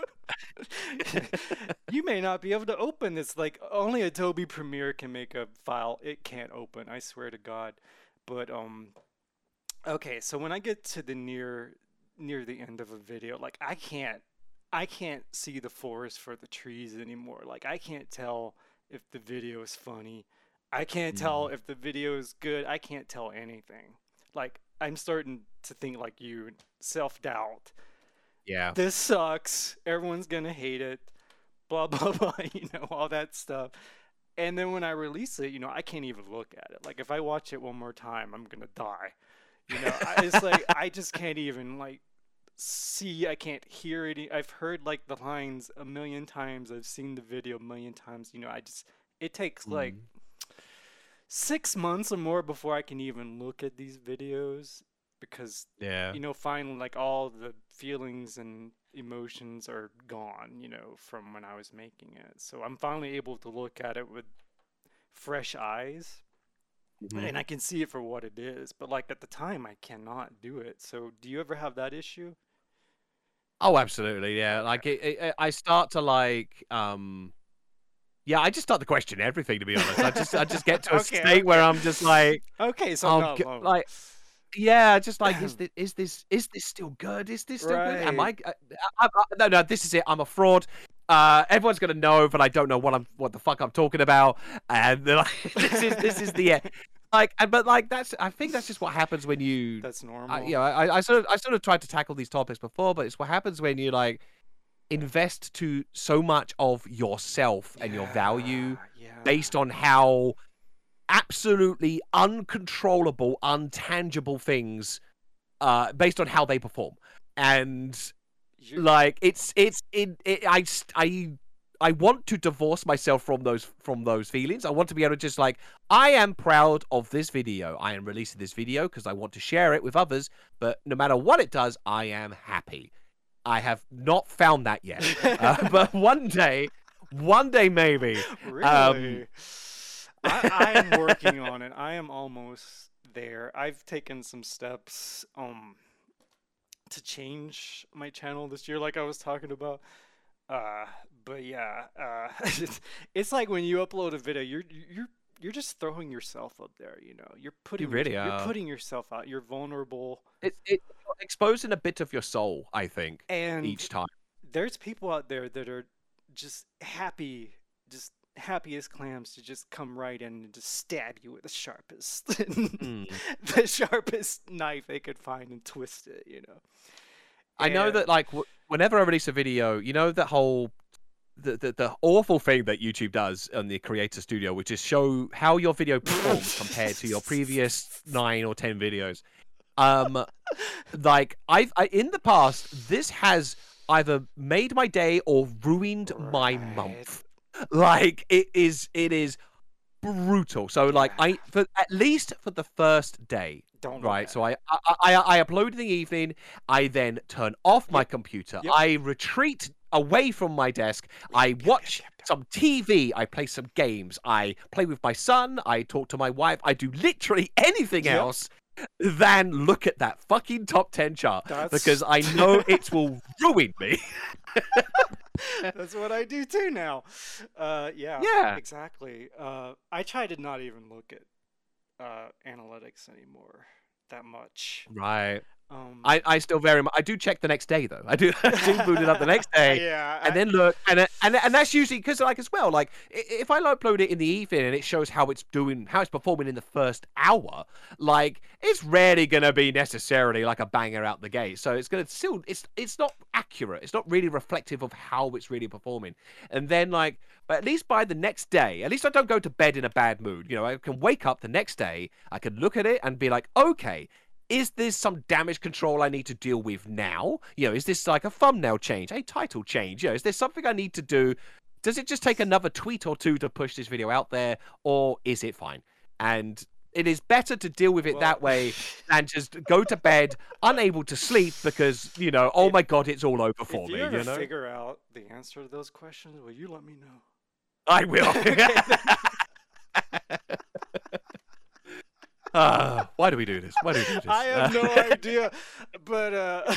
you may not be able to open this. Like only Adobe Premiere can make a file it can't open. I swear to God. But um, okay. So when I get to the near near the end of a video, like I can't I can't see the forest for the trees anymore. Like I can't tell if the video is funny. I can't tell if the video is good. I can't tell anything. Like I'm starting to think like you, self-doubt. Yeah. This sucks. Everyone's gonna hate it. Blah blah blah. You know, all that stuff. And then when I release it, you know, I can't even look at it. Like if I watch it one more time, I'm gonna die. You know, I, it's like I just can't even like see. I can't hear it. I've heard like the lines a million times. I've seen the video a million times. You know, I just it takes like six months or more before I can even look at these videos because Yeah. you know finally like all the feelings and emotions are gone, you know, from when I was making it. So I'm finally able to look at it with fresh eyes Mhm. and I can see it for what it is. But like at the time I cannot do it. So do you ever have that issue? Oh, absolutely. Yeah. Like it, it, I start to like, um, yeah, I just start to question everything. To be honest, I just, I just get to a Okay, state where okay. I'm just like, Okay, so oh, no, g- no. like, Yeah, just like, is this is this is this still good? Is this still good? Am I, Right. I, I, I no no this is it. I'm a fraud. Uh, everyone's gonna know, but I don't know what I'm what the fuck I'm talking about. And they're like, this is this is the end. Like, and but like that's I think that's just what happens when you, That's I, normal. you know, I, I sort of I sort of tried to tackle these topics before, but it's what happens when you like invest to so much of yourself and your value Yeah, yeah. based on how absolutely uncontrollable, untangible things, uh, based on how they perform. And You like it's it's it, it I st- I I want to divorce myself from those from those feelings. I want to be able to just like, I am proud of this video. I am releasing this video because I want to share it with others. But no matter what it does, I am happy. I have not found that yet, uh, but one day, one day maybe. really? Um, I, I am working on it. I am almost there. I've taken some steps um to change my channel this year, like I was talking about. Uh, but yeah, uh, it's, it's like when you upload a video, you're you're you're just throwing yourself up there. You know, you're you putting really your, you're are. putting yourself out. You're vulnerable, It, it exposing a bit of your soul, I think, and each time. there's people out there that are just happy, just happy as clams to just come right in and just stab you with the sharpest, Mm. the sharpest knife they could find and twist it. You know. I know And that like w- whenever I release a video, you know that whole the, the the awful thing that YouTube does on the Creator Studio, which is show how your video performs compared to your previous nine or ten videos. Um, like I've I, in the past, this has either made my day or ruined my Right. month. Like it is, it is brutal. So like Yeah. I, for at least for the first day, Don't look right? at So it. I, I I I upload in the evening. I then turn off my Yep. computer. Yep. I retreat away from my desk. I Yep, yep, watch yep, yep. some T V. I play some games. I play with my son. I talk to my wife. I do literally anything Yep. else than look at that fucking top ten chart That's because I know it will ruin me. That's what I do too now. Uh, yeah, Yeah. exactly. Uh, I try to not even look at uh, analytics anymore that much. Right. Um, I, I still very much I do check the next day though. I do I do boot it up the next day. yeah, And I- then look, and and and that's usually because like as well, like i- if I upload it in the evening and it shows how it's doing, how it's performing in the first hour, like it's rarely gonna be necessarily like a banger out the gate. So it's gonna still, it's it's not accurate. It's not really reflective of how it's really performing. And then like, but at least by the next day, at least I don't go to bed in a bad mood. You know, I can wake up the next day, I can look at it and be like, okay, is this some damage control I need to deal with now? You know, is this like a thumbnail change, a title change? You know, is there something I need to do? Does it just take another tweet or two to push this video out there, or is it fine? And it is better to deal with it that Well- way than just go to bed unable to sleep because, you know, oh If- my God, it's all over for if me, you ever you know? figure out the answer to those questions, will you let me know? I will. Ah, why do we do this? Why do we do this? I have no idea, but uh,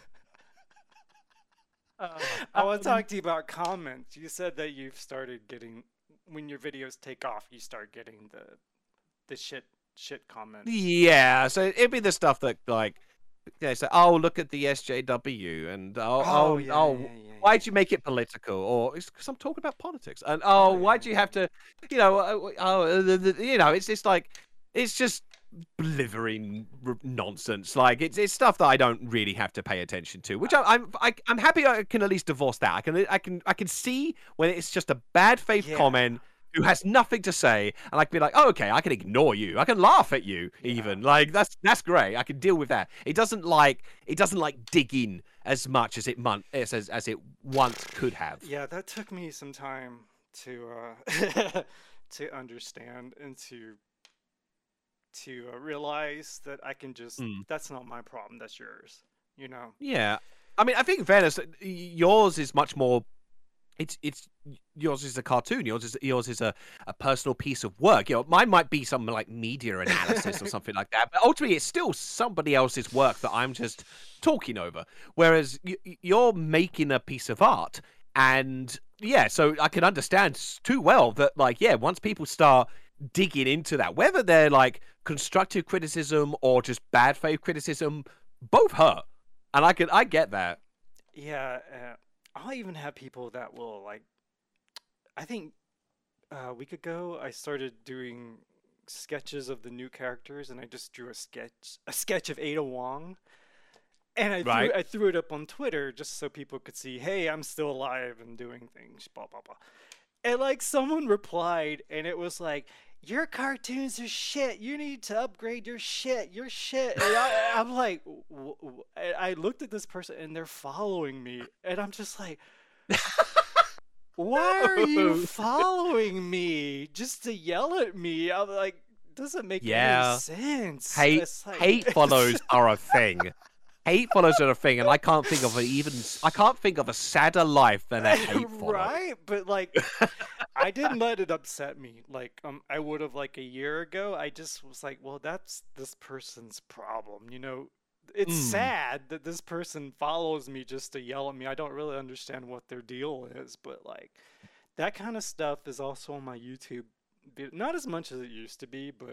I want to Um, talk to you about comments. You said that you've started getting, when your videos take off, you start getting the the shit shit comments. Yeah, so it'd be the stuff that like they say, oh, look at the S J W, and oh, oh, yeah, oh, yeah, yeah, why'd you make it political? Or it's because I'm talking about politics, and oh, Oh, why'd yeah, you have to, you know, uh, oh, uh, the, the, you know, it's just like it's just blithering r- nonsense. Like it's it's stuff that I don't really have to pay attention to, which I, I'm I, I'm happy I can at least divorce that. I can I can I can see when it's just a bad faith Yeah. comment who has nothing to say, and I can be like, oh, okay, I can ignore you. I can laugh at you, Yeah. even. Like that's that's great. I can deal with that. It doesn't like it doesn't like dig in as much as it mon- as as, as it once could have. Yeah, that took me some time to uh, to understand and to to uh, realize that I can just Mm. that's not my problem, that's yours. You know. Yeah, I mean, I think in fairness, yours is much more. It's it's yours is a cartoon. Yours is yours is a, a personal piece of work. You know, mine might be some like media analysis or something like that. But ultimately, it's still somebody else's work that I'm just talking over. Whereas y- y- you're making a piece of art, and yeah, so I can understand s- too well that like yeah, once people start digging into that, whether they're like constructive criticism or just bad faith criticism. Both hurt, and I can I get that. Yeah, uh, I'll even have people that will like. I think uh, a week ago I started doing sketches of the new characters, and I just drew a sketch a sketch of Ada Wong, and I Right. threw I threw it up on Twitter just so people could see, hey, I'm still alive and doing things, blah blah blah. And like someone replied, and it was like, your cartoons are shit. You need to upgrade your shit. Your shit. And I, I'm like, w- w- and I looked at this person, and they're following me, and I'm just like, why are you following me just to yell at me? I'm like, doesn't make Yeah. any sense. Hate It's like- hate follows are a thing. Hate follows are a thing, and I can't think of a even I can't think of a sadder life than a hate follow. Right? But like, I didn't let it upset me. Like, um, I would have like a year ago. I just was like, well, that's this person's problem. You know, it's Mm. sad that this person follows me just to yell at me. I don't really understand what their deal is, but like, that kind of stuff is also on my YouTube. vi- Not as much as it used to be, but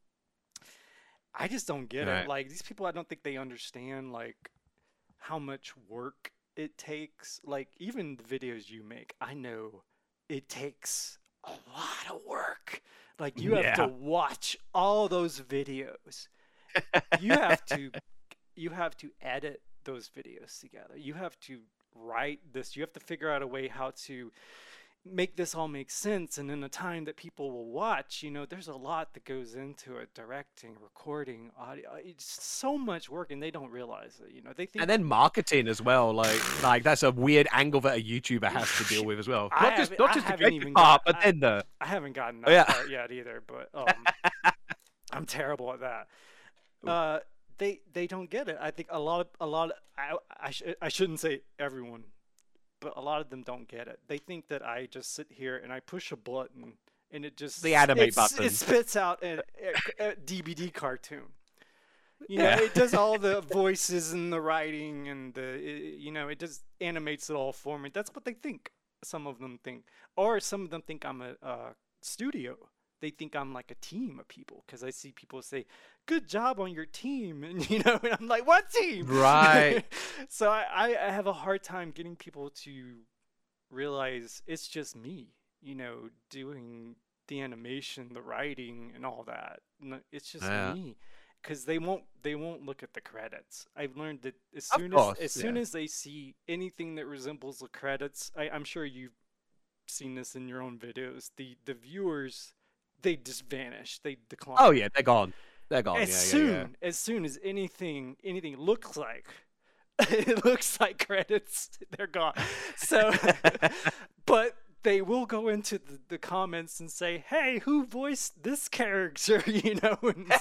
I just don't get Right. it. Like, these people, I don't think they understand like how much work it takes. Like, even the videos you make, I know it takes a lot of work. Like, you have to Yeah. watch all those videos. You have to you have to edit those videos together. You have to write this. You have to figure out a way how to make this all make sense, and in a time that people will watch. You know, there's a lot that goes into it: directing, recording, audio. It's so much work, and they don't realize it. You know, they think. And then marketing as well, like like that's a weird angle that a YouTuber has to deal with as well. I Not just haven't- not I just the haven't creative even part, got- but then the I haven't gotten Oh, that yeah. part yet either, but um, I'm terrible at that. Uh, they they don't get it. I think a lot of a lot. Of, I I, sh- I shouldn't say everyone, but a lot of them don't get it. They think that I just sit here and I push a button and it just The animate it's- button. It spits out a, a, a D V D cartoon. You know, Yeah. it does all the voices and the writing and the i- you know, it just animates it all for me. That's what they think. Some of them think, or some of them think I'm a, a studio. They think I'm like a team of people because I see people say, "Good job on your team," and you know, and I'm like, "What team?" Right. So I, I I have a hard time getting people to realize it's just me, you know, doing the animation, the writing, and all that. No, it's just Yeah. me, because they won't they won't look at the credits. I've learned that as Of soon course, as as soon yeah. as they see anything that resembles the credits, I, I'm sure you've seen this in your own videos. The the viewers, they just vanish. They decline. Oh yeah, they're gone. They're gone. As yeah, soon yeah, yeah. as soon as anything anything looks like it looks like credits, they're gone. So, but they will go into the, the comments and say, "Hey, who voiced this character?" You know. And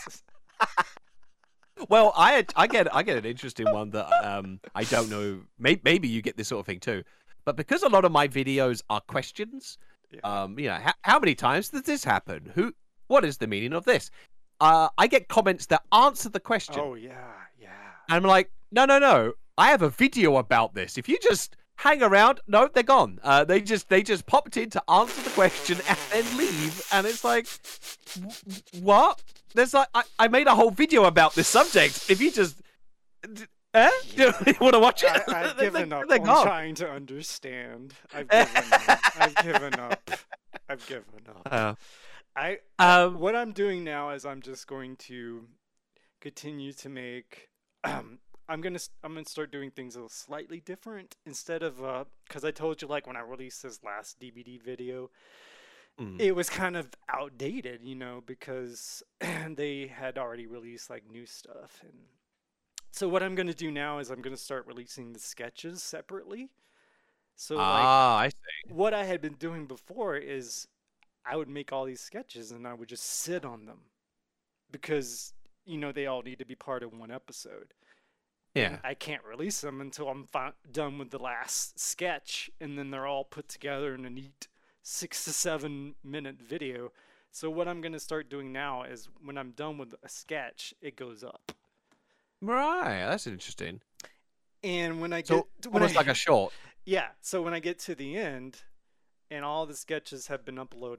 Well, I had- I get I get an interesting one that um I don't know. Maybe, maybe you get this sort of thing too, but because a lot of my videos are questions, Yeah. um, you know, how, how many times does this happen? Who? What is the meaning of this? Uh, I get comments that answer the question, oh yeah, yeah. and I'm like, no, no, no. I have a video about this. If you just hang around, no, they're gone. Uh, they just they just popped in to answer the question and then leave, and it's like, wh- what? There's like I, I made a whole video about this subject. If you just, d- eh? Do you want to watch it? I, I've They- given they- up they're on gone. trying to understand. I've given up. I've given up. I've given up. Uh, I um, what I'm doing now is I'm just going to continue to make. Um, I'm gonna s- I'm gonna start doing things a little slightly different instead of uh, because I told you, like, when I released this last D V D video, mm, it was kind of outdated, you know, because they had already released like new stuff. And so what I'm gonna do now is I'm gonna start releasing the sketches separately. So like ah, I see. what I had been doing before is I would make all these sketches and I would just sit on them because, you know, they all need to be part of one episode. Yeah. I can't release them until I'm fi- done with the last sketch, and then they're all put together in a neat six to seven minute video. So what I'm going to start doing now is when I'm done with a sketch, it goes up. Right. That's interesting. And when I So get when almost I, like a short. yeah, so when I get to the end and all the sketches have been uploaded,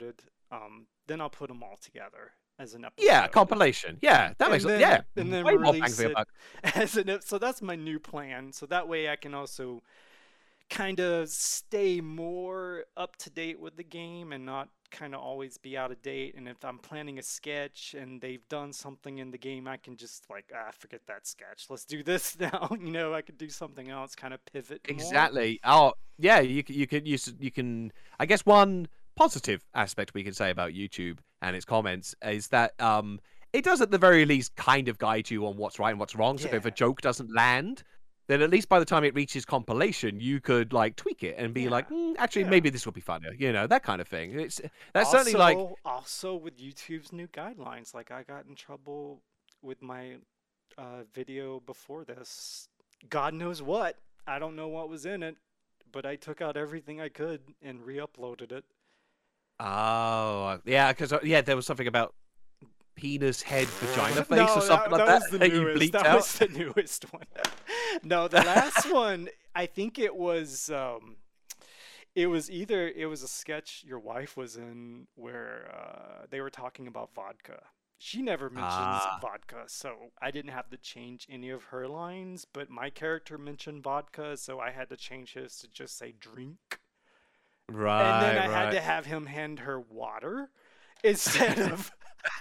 um, then I'll put them all together as an episode. Yeah, compilation. Yeah, that and makes then, sense. Yeah, and then way more bang release for your it buck. as an ep- so that's my new plan. So that way I can also kind of stay more up to date with the game and not kind of always be out of date. And if I'm planning a sketch and they've done something in the game, I can just like, ah, forget that sketch. Let's do this now. You know, I could do something else, kind of pivot. More. Exactly. Oh, yeah. You c- you can you s- you can. I guess one positive aspect we can say about YouTube and its comments is that um it does at the very least kind of guide you on what's right and what's wrong. So Yeah. if a joke doesn't land, then at least by the time it reaches compilation, you could like tweak it and be Yeah. like, mm, actually, Yeah. maybe this will be funnier. You know, that kind of thing. It's that's also, certainly like also with YouTube's new guidelines. Like I got in trouble with my uh, video before this. God knows what. I don't know what was in it, but I took out everything I could and re-uploaded it. oh yeah, because yeah, there was something about penis head vagina face no, or something that, like that that. was the that you newest. bleeped That out. was the newest one. No, the last one, I think it was. Um, it was either it was a sketch your wife was in where uh, they were talking about vodka. She never mentions Ah. vodka, so I didn't have to change any of her lines. But my character mentioned vodka, so I had to change his to just say drink. Right, And then I right. had to have him hand her water instead of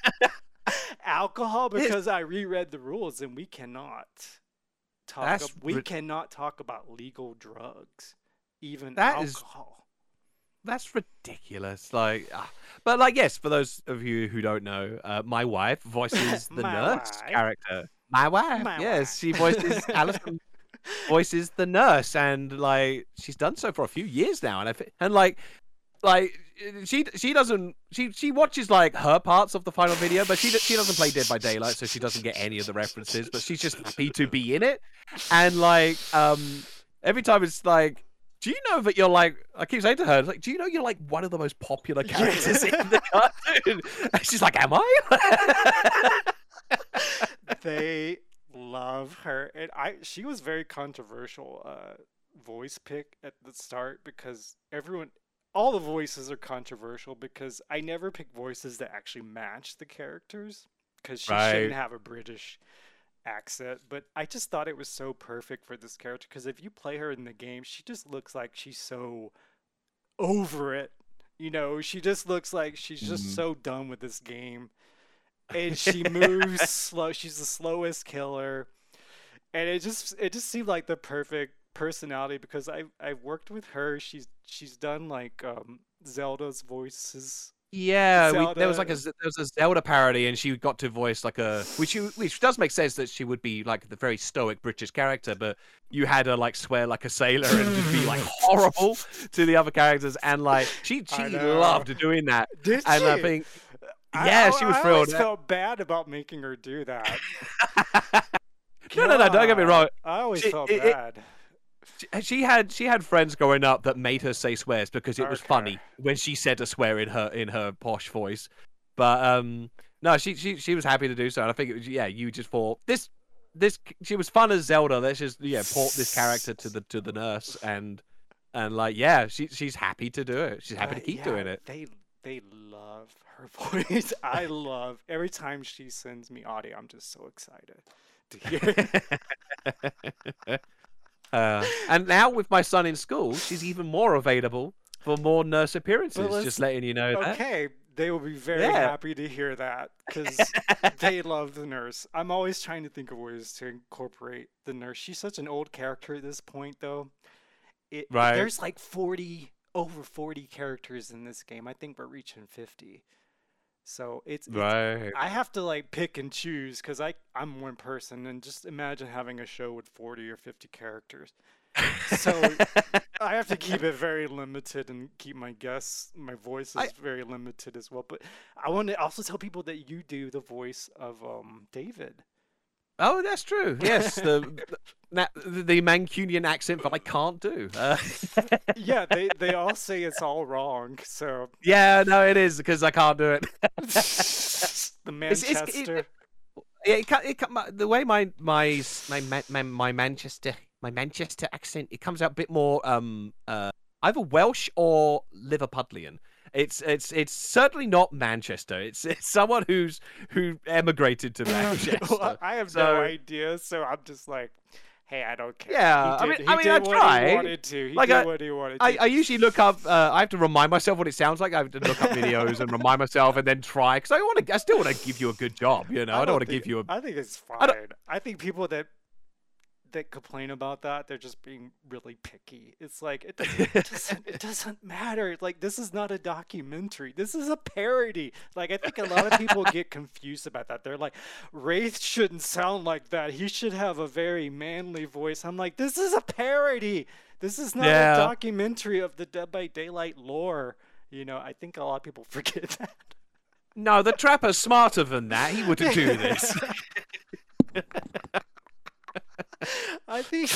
alcohol because I reread the rules and we cannot talk. That's ab- we rid- cannot talk about legal drugs, even That is- alcohol. That's ridiculous. Like, ah. But like, yes, for those of you who don't know, uh, my wife voices the My nurse wife. character. My wife, My yes, wife. she voices Alison. Voices the nurse, and like she's done so for a few years now, and I thi- and like, like she she doesn't she she watches like her parts of the final video, but she d- she doesn't play Dead by Daylight, so she doesn't get any of the references. But she's just happy to be in it, and like um every time it's like. Do you know that you're like? I keep saying to her, like, do you know you're like one of the most popular characters in the cartoon? And she's like, am I? They love her, and I. She was very controversial uh, voice pick at the start because everyone, all the voices are controversial because I never pick voices that actually match the characters because she Right. shouldn't have a British accent, but I just thought it was so perfect for this character because if you play her in the game, she just looks like she's so over it. You know, she just looks like she's just Mhm. so done with this game. And she moves slow. She's the slowest killer. And it just it just seemed like the perfect personality because I I've worked with her. She's she's done like um Zelda's voices. Yeah, we, there was like a Zelda. Z- there was a Zelda parody, and she got to voice like a which you, which does make sense that she would be like the very stoic British character, but you had her like swear like a sailor and just be like horrible to the other characters, and like she I she know. loved doing that, Did and I she? think I- yeah, I, she was I thrilled. always felt bad about making her do that. No, no, no, don't get me wrong. God, I always She- felt it- it- bad. She- She had she had friends growing up that made her say swears because it was Okay. funny when she said a swear in her in her posh voice. But um, no, she she she was happy to do so, and I think it was yeah. You just thought this this she was fun as Zelda. Let's just yeah port this character to the to the nurse and and like yeah, she she's happy to do it. She's happy to But keep yeah, doing it. They they love her voice. I love every time she sends me audio. I'm just so excited to hear it. Uh, and now with my son in school, she's even more available for more nurse appearances. let's- Just letting you know that. Okay, they will be very Yeah. happy to hear that because they love the nurse. I'm always trying to think of ways to incorporate the nurse. She's such an old character at this point, though. It, Right. There's like forty, over forty characters in this game. I think we're reaching fifty. So it's, it's Right. I have to like pick and choose because I I'm one person, and just imagine having a show with forty or fifty characters. So I have to keep it very limited and keep my guests, my voice is I- very limited as well. But I want to also tell people that you do the voice of um David. Oh, that's true. Yes, the the, na- the Mancunian accent that I can't do. Uh, Yeah, they they all say it's all wrong. So yeah, no, it is because I can't do it. the it's- it- Manchester. Yeah, it, ca- it, ca- my- the way my my my Ma- my, my Manchester my Manchester accent it comes out a bit more um uh either Welsh or Liverpudlian, It's it's it's certainly not Manchester. It's it's someone who's who emigrated to Manchester. Well, I have so, no idea, so I'm just like, hey, I don't care. Yeah, he I did, mean, he I mean, did I what tried. he wanted to. He Like, did I- what he wanted to. I, I usually look up. Uh, I have to remind myself what it sounds like. I have to look up videos and remind myself, and then try because I want to. I still want to give you a good job. You know, I don't, want to think- give you a. I think it's fine. I I, don't- think people that that complain about that, they're just being really picky. It's like it doesn't, it doesn't it doesn't matter. Like, this is not a documentary. This is a parody. Like, I think a lot of people get confused about that. They're like, Wraith shouldn't sound like that. He should have a very manly voice. I'm like, this is a parody. This is not Yeah. a documentary of the Dead by Daylight lore. You know, I think a lot of people forget that. No, the Trapper's smarter than that. He wouldn't do this. I think.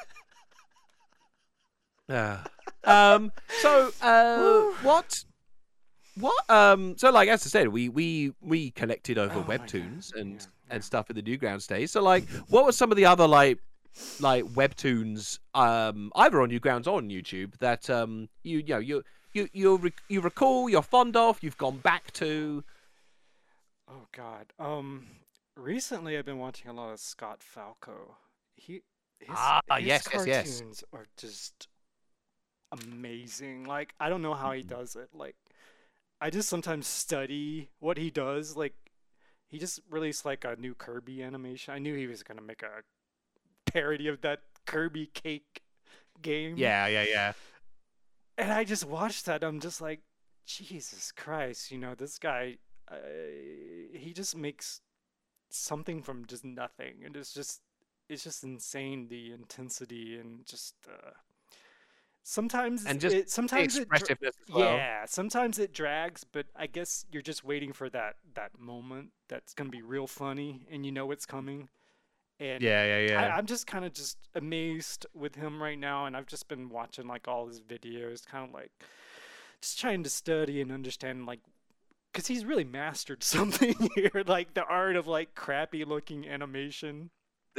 Yeah. um. So, uh, what? What? Um. So, like as I said, we we we collected over Oh my webtoons God, and yeah, and stuff in the Newgrounds days. So, like, what were some of the other like like webtoons um either on Newgrounds or on YouTube that um you you know you you you rec- you recall, you're fond of, you've gone back to? Oh God. Um, recently I've been watching a lot of Scott Falco. He his, Ah, his yes, yes, yes. cartoons are just amazing. Like, I don't know how Mm-hmm. he does it. Like, I just sometimes study what he does. Like, he just released like a new Kirby animation. I knew he was gonna make a parody of that Kirby cake game. Yeah, yeah, yeah. And I just watched that. I'm just like, Jesus Christ, you know, this guy, uh, he just makes something from just nothing. And it's just, it's just insane, the intensity and just, uh, sometimes And just it, The sometimes it, dra- expressiveness as well. yeah, sometimes it drags, but I guess you're just waiting for that, that moment that's going to be real funny and you know it's coming. And Yeah, yeah, yeah. I, I'm just kind of just amazed with him right now, and I've just been watching like all his videos, kind of like just trying to study and understand, like, because he's really mastered something here, like the art of like crappy looking animation,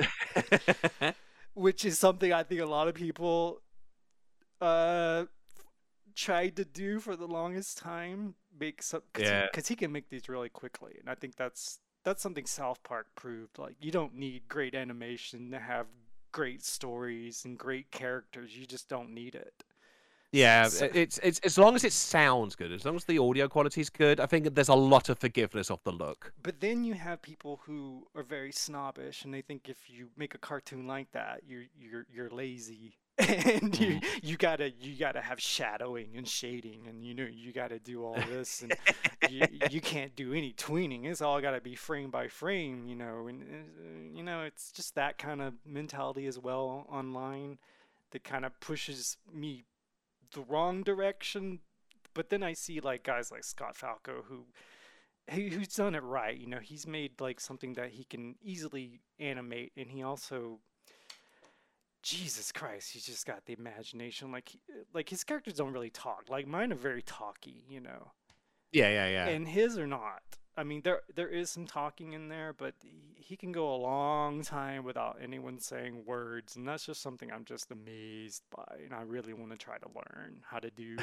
which is something I think a lot of people uh tried to do for the longest time. Make some, because Yeah. he, 'cause he can make these really quickly, and I think that's that's something South Park proved. Like, you don't need great animation to have great stories and great characters. You just don't need it. Yeah, So- it's it's as long as it sounds good, as long as the audio quality is good, I think there's a lot of forgiveness of the look. But then you have people who are very snobbish, and they think if you make a cartoon like that, you're you're you're lazy, and you you gotta you gotta have shadowing and shading, and you know you gotta do all this, and you you can't do any tweening. It's all gotta be frame by frame, you know, and uh, you know it's just that kind of mentality as well online that kind of pushes me the wrong direction. But then I see like guys like Scott Falco who who- who's done it right. You know, he's made like something that he can easily animate, and he also, Jesus Christ, he's just got the imagination. Like, he- like his characters don't really talk. Like, mine are very talky, you know, Yeah, yeah, yeah. and his are not. I mean, there there is some talking in there, but he, he can go a long time without anyone saying words, and that's just something I'm just amazed by, and I really want to try to learn how to do.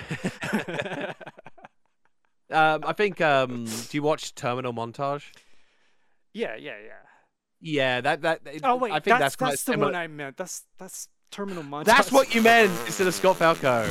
um, I think. Um, do you watch Terminal Montage? Yeah, yeah, yeah. Yeah, that that. it- Oh wait, I think that's that's, quite that's the similar. one I meant. That's that's Terminal Montage. That's what you meant instead of Scott Falco.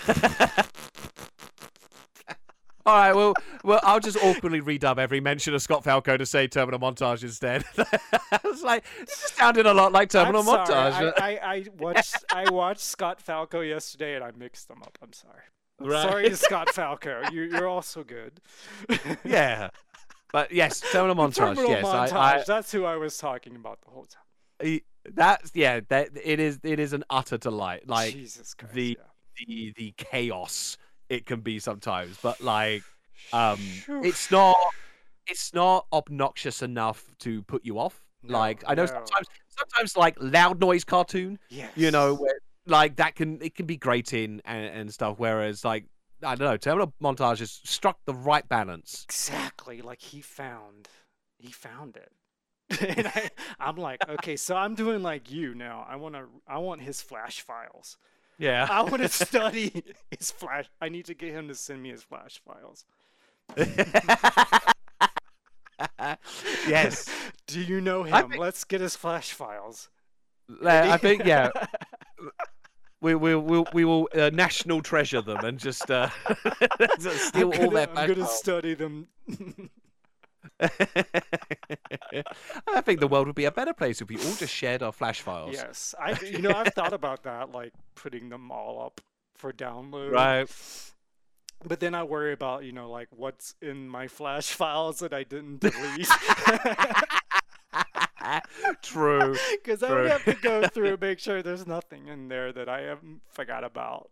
All right, well, well, I'll just awkwardly redub every mention of Scott Falco to say Terminal Montage instead. I was like, it just sounded a lot like Terminal I'm sorry. Montage. I, I, I watched I watched Scott Falco yesterday, and I mixed them up. I'm sorry. I'm Right. sorry to Scott Falco. You, you're also good. Yeah, but yes, Terminal Montage. Terminal yes, Montage. I, I, That's who I was talking about the whole time. I- that's yeah. That it is. It is an utter delight. Like Jesus Christ. the yeah. the the chaos it can be sometimes, but like um, Phew. it's not it's not obnoxious enough to put you off. No, like I know no. sometimes sometimes like loud noise cartoon, Yes. you know, where, like that can it can be grating and, and stuff. Whereas like I don't know, Terminal Montage has struck the right balance. Exactly, like he found he found it. And I, I'm like, okay, so I'm doing like you now. I want to I want his flash files. Yeah. I want to study his flash. I need to get him to send me his flash files. Yes. Do you know I him? think- Let's get his flash files. Uh, I think yeah. We we we we will uh, national treasure them and just uh, steal I'm all gonna, their. I'm gonna files. study them. I think the world would be a better place if we all just shared our flash files. Yes, I. You know, I've thought about that, like putting them all up for download. Right. But then I worry about, you know, like what's in my flash files that I didn't delete. True. Because I would have to go through and make sure there's nothing in there that I haven't forgot about.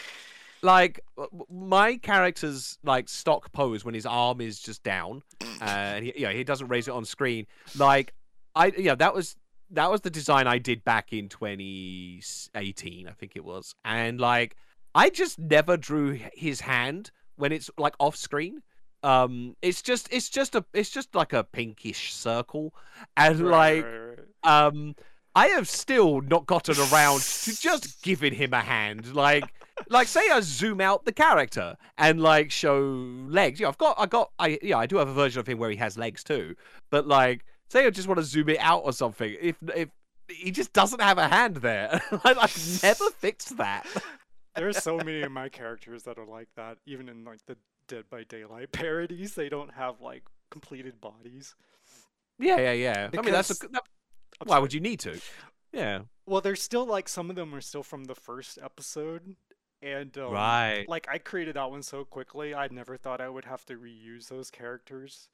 Like my character's like stock pose when his arm is just down, uh, and he, you know, he doesn't raise it on screen. Like I, yeah, that was that was the design I did back in twenty eighteen, I think it was, and like I just never drew his hand when it's like off screen. Um, it's just it's just a it's just like a pinkish circle, and Right, like right, right. um, I have still not gotten around to just giving him a hand. Like, like say I zoom out the character and like show legs. Yeah, I've got, I got, I yeah, I do have a version of him where he has legs too. But like, say I just want to zoom it out or something. If if he just doesn't have a hand there, I've never fixed that. There's so many of my characters that are like that. Even in like the Dead by Daylight parodies, they don't have like completed bodies. Yeah, yeah, yeah. I mean, that's a, Because- that, I'm why sorry. would you need to? Yeah. Well, there's still like some of them are still from the first episode, and um, Right. like I created that one so quickly, I never thought I would have to reuse those characters.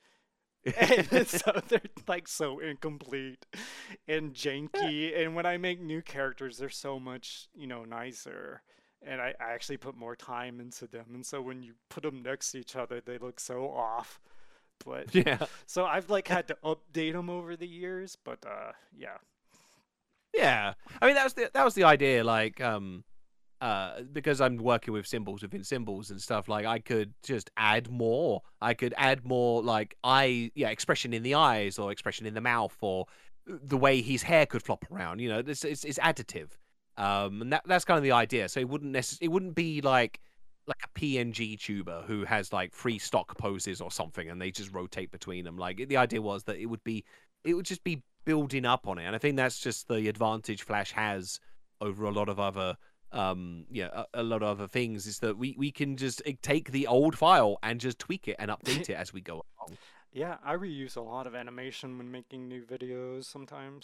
And so they're like so incomplete and janky. And when I make new characters, they're so much, you know, nicer. And I, I actually put more time into them. And so when you put them next to each other, they look so off. But Yeah. so I've like had to update them over the years. But uh, yeah. Yeah, I mean that was the that was the idea. Like, um, uh, because I'm working with symbols within symbols and stuff. Like, I could just add more. I could add more, like eye, yeah, expression in the eyes or expression in the mouth or the way his hair could flop around. You know, it's it's, it's additive. Um, and that that's kind of the idea. So it wouldn't necess- it wouldn't be like like a P N G tuber who has like free stock poses or something, and they just rotate between them. Like the idea was that it would be, it would just be building up on it, and I think that's just the advantage Flash has over a lot of other, um, yeah, a, a lot of other things is that we we can just eh, take the old file and just tweak it and update it as we go along. Yeah, I reuse a lot of animation when making new videos sometimes.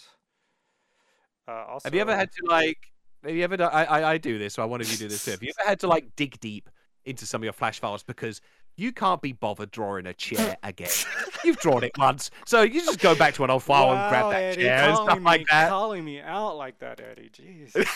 Uh, also, Have you ever had to like? Have you ever done? I, I I do this, so I wanted you to do this too. Have you ever had to like dig deep into some of your Flash files because you can't be bothered drawing a chair again? You've drawn it once, so you just go back to an old file and grab Wow, that Eddie, chair and calling stuff me, like that. Calling me out like that, Eddie. Jeez.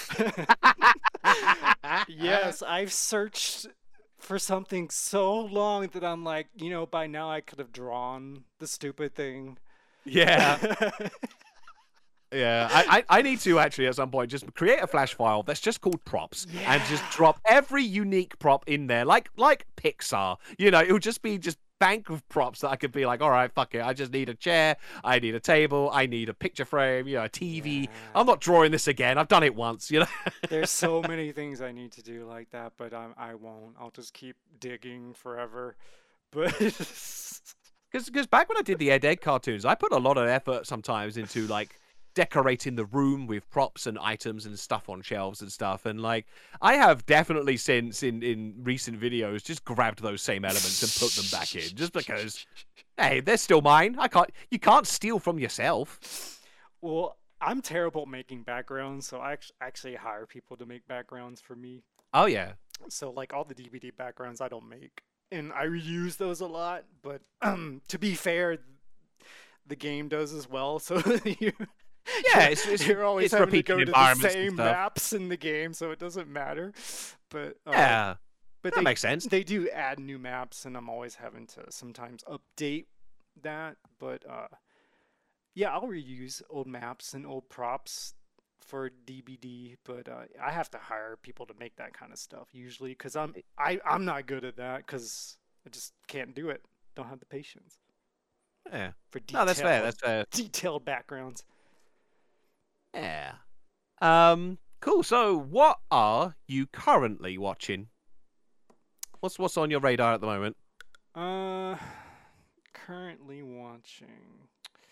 Yes, I've searched for something so long that I'm like, you know, by now I could have drawn the stupid thing. Yeah. Yeah, I, I I need to actually at some point just create a Flash file that's just called props and just Yeah. drop every unique prop in there, like like Pixar. You know, it would just be just bank of props that I could be like, all right, fuck it, I just need a chair, I need a table, I need a picture frame, you know, a T V. Yeah. I'm not drawing this again. I've done it once, you know. There's so many things I need to do like that, but I'm, I won't. I'll just keep digging forever. But Because back when I did the Ed Ed cartoons, I put a lot of effort sometimes into like decorating the room with props and items and stuff on shelves and stuff. And like, I have definitely since in, in recent videos just grabbed those same elements and put them back in just because, hey, they're still mine. I can't, you can't steal from yourself. well, I'm terrible at making backgrounds, so I act- actually hire people to make backgrounds for me. Oh, yeah. So like all the D V D backgrounds I don't make, and I reuse those a lot. But um, to be fair, the game does as well. So you, Yeah, it's- it's- you're always it's having to repeating go to the environments and same stuff. maps in the game, so it doesn't matter. But uh, Yeah. but That they, makes sense. They do add new maps, and I'm always having to sometimes update that. But uh, yeah, I'll reuse old maps and old props for D B D, but uh, I have to hire people to make that kind of stuff usually because I'm I I'm not good at that because I just can't do it. Don't have the patience Yeah. for detailed, No, that's fair. That's fair. detailed backgrounds. Yeah. Um. Cool. So, what are you currently watching? What's what's on your radar at the moment? Uh, currently watching.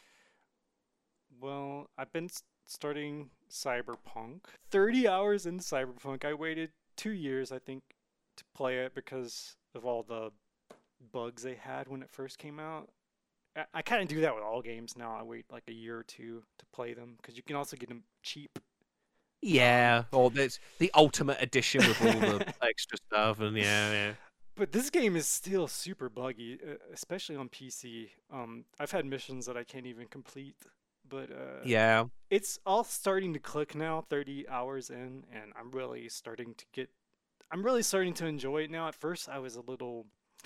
Well, I've been s- starting Cyberpunk. thirty hours in Cyberpunk. I waited two years, I think, to play it because of all the bugs they had when it first came out. I, I kind of do that with all games now. I wait like a year or two to play them because you can also get them cheap. Yeah, or there's the Ultimate Edition with all the extra stuff, and yeah, yeah. But this game is still super buggy, uh, especially on P C. Um, I've had missions that I can't even complete, but uh, Yeah. it's all starting to click now. thirty hours in, and I'm really starting to get. I'm really starting to enjoy it now. At first, I was a little,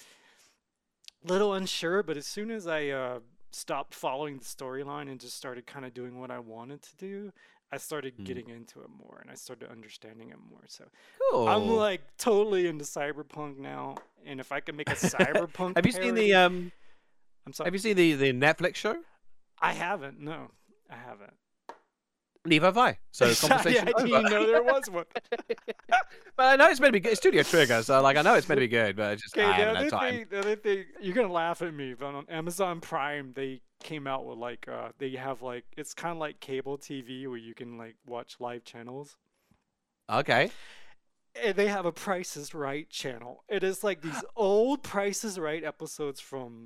little unsure, but as soon as I uh, stopped following the storyline and just started kind of doing what I wanted to do, I started Mm. getting into it more, and I started understanding it more. So Cool. I'm like totally into Cyberpunk now, and if I could make a Cyberpunk Have you seen the parody- um? I'm sorry, Have you seen the the Netflix show? I haven't. No, I haven't. Neither have I. So conversation yeah, I over. didn't know there was one. But I know it's meant to be good. It's Studio Trigger, so like I know it's meant to be good, but it's just Okay, I the haven't other had time. thing, the other thing, you're gonna laugh at me, but on Amazon Prime they came out with like uh they have like it's kind of like cable T V where you can like watch live channels. Okay. And they have a Price is Right channel. It is like these old Price is Right episodes from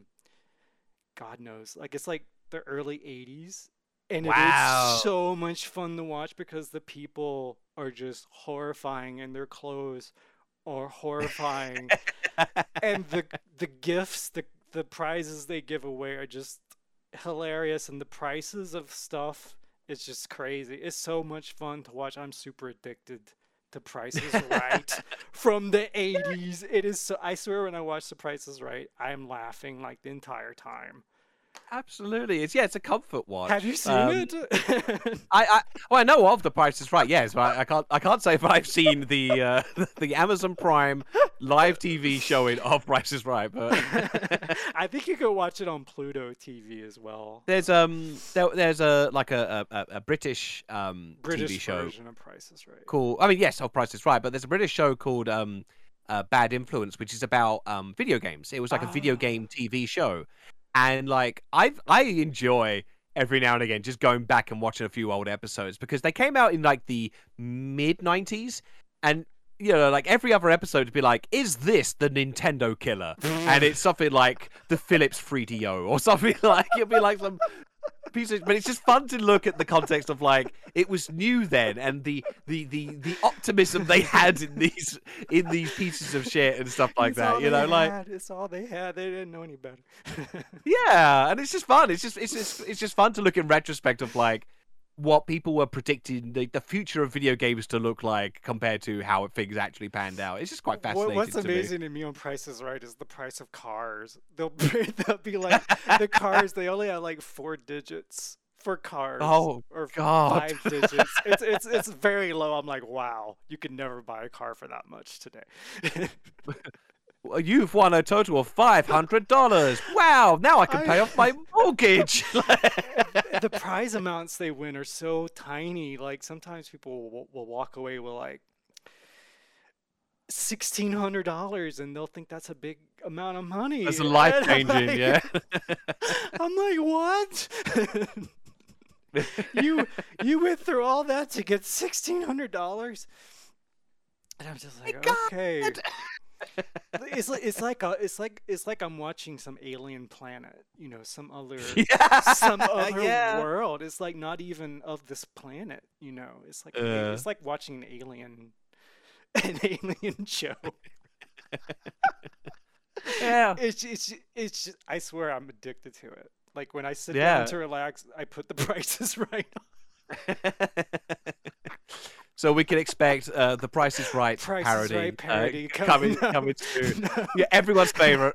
God knows, like it's like the early eighties. And Wow. it is so much fun to watch because the people are just horrifying and their clothes are horrifying. And the the gifts, the the prizes they give away are just hilarious, and the prices of stuff is just crazy. It's so much fun to watch. I'm super addicted to Price is Right from the eighties. It is so I swear when I watch The Price is Right, I'm laughing like the entire time. Absolutely. It's yeah, it's a comfort watch. Have you seen Um, it? I, I well I know of The Price is Right, yes, but I, I can't I can't say if I've seen the uh, the Amazon Prime live T V showing of Price is Right, but I think you could watch it on Pluto T V as well. there's um there, there's a like a a, a British um British T V show version of Price is Right. called I mean yes, of Price is Right, but there's a British show called um uh, Bad Influence, which is about um video games. It was like a video Ah. game T V show, and like I I enjoy every now and again just going back and watching a few old episodes because they came out in like the mid nineties, and you know like every other episode would be like, is this the Nintendo killer? And it's something like the Philips three D O or something like it'll be like some piece of, but it's just fun to look at the context of like it was new then, and the the the the optimism they had in these in these pieces of shit and stuff like It's all that, you they know, like had. It's all they had. They didn't know any better. yeah, and it's just fun. It's just it's just it's just fun to look in retrospect of like what people were predicting the, the future of video games to look like compared to how things actually panned out. It's just quite What- fascinating. What's to me. amazing to me on Price is Right is the price of cars. They'll be, they'll be like the cars. They only have like four digits for cars. Oh, or God. five digits. It's it's it's very low. I'm like, wow, you could never buy a car for that much today. Well, you've won a total of five hundred dollars. Wow! Now I can pay I- off my mortgage. The prize amounts they win are so tiny. Like sometimes people will, will walk away with like sixteen hundred dollars, and they'll think that's a big amount of money. That's a And life I'm changing, like- yeah. I'm like, what? you you went through all that to get sixteen hundred dollars, and I'm just like, God. okay. It's like it's like a, it's like it's like I'm watching some alien planet, you know, some other Yeah. some other Yeah. world. It's like not even of this planet, you know. It's like Uh. it's like watching an alien an alien show. Yeah. It's it's it's just, I swear I'm addicted to it. Like when I sit Yeah. down to relax, I put the prices right on. So we can expect uh, the Price is Right Price is parody, Right parody uh, coming coming out. coming soon. No. Yeah, everyone's favorite.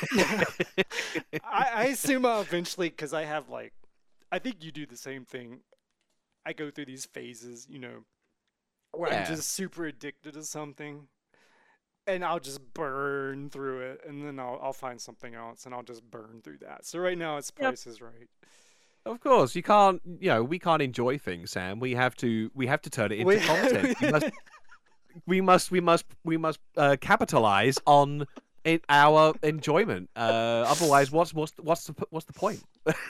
I, I assume I'll eventually, because I have like, I think you do the same thing. I go through these phases, you know, where Yeah. I'm just super addicted to something, and I'll just burn through it, and then I'll I'll find something else, and I'll just burn through that. So right now it's Yep. Price is Right. Of course, you can't. You know, we can't enjoy things, Sam. We have to. We have to turn it into We- content. We must. We must. We must. We must uh, capitalize on it, our enjoyment. Uh, otherwise, what's what's what's the what's the point?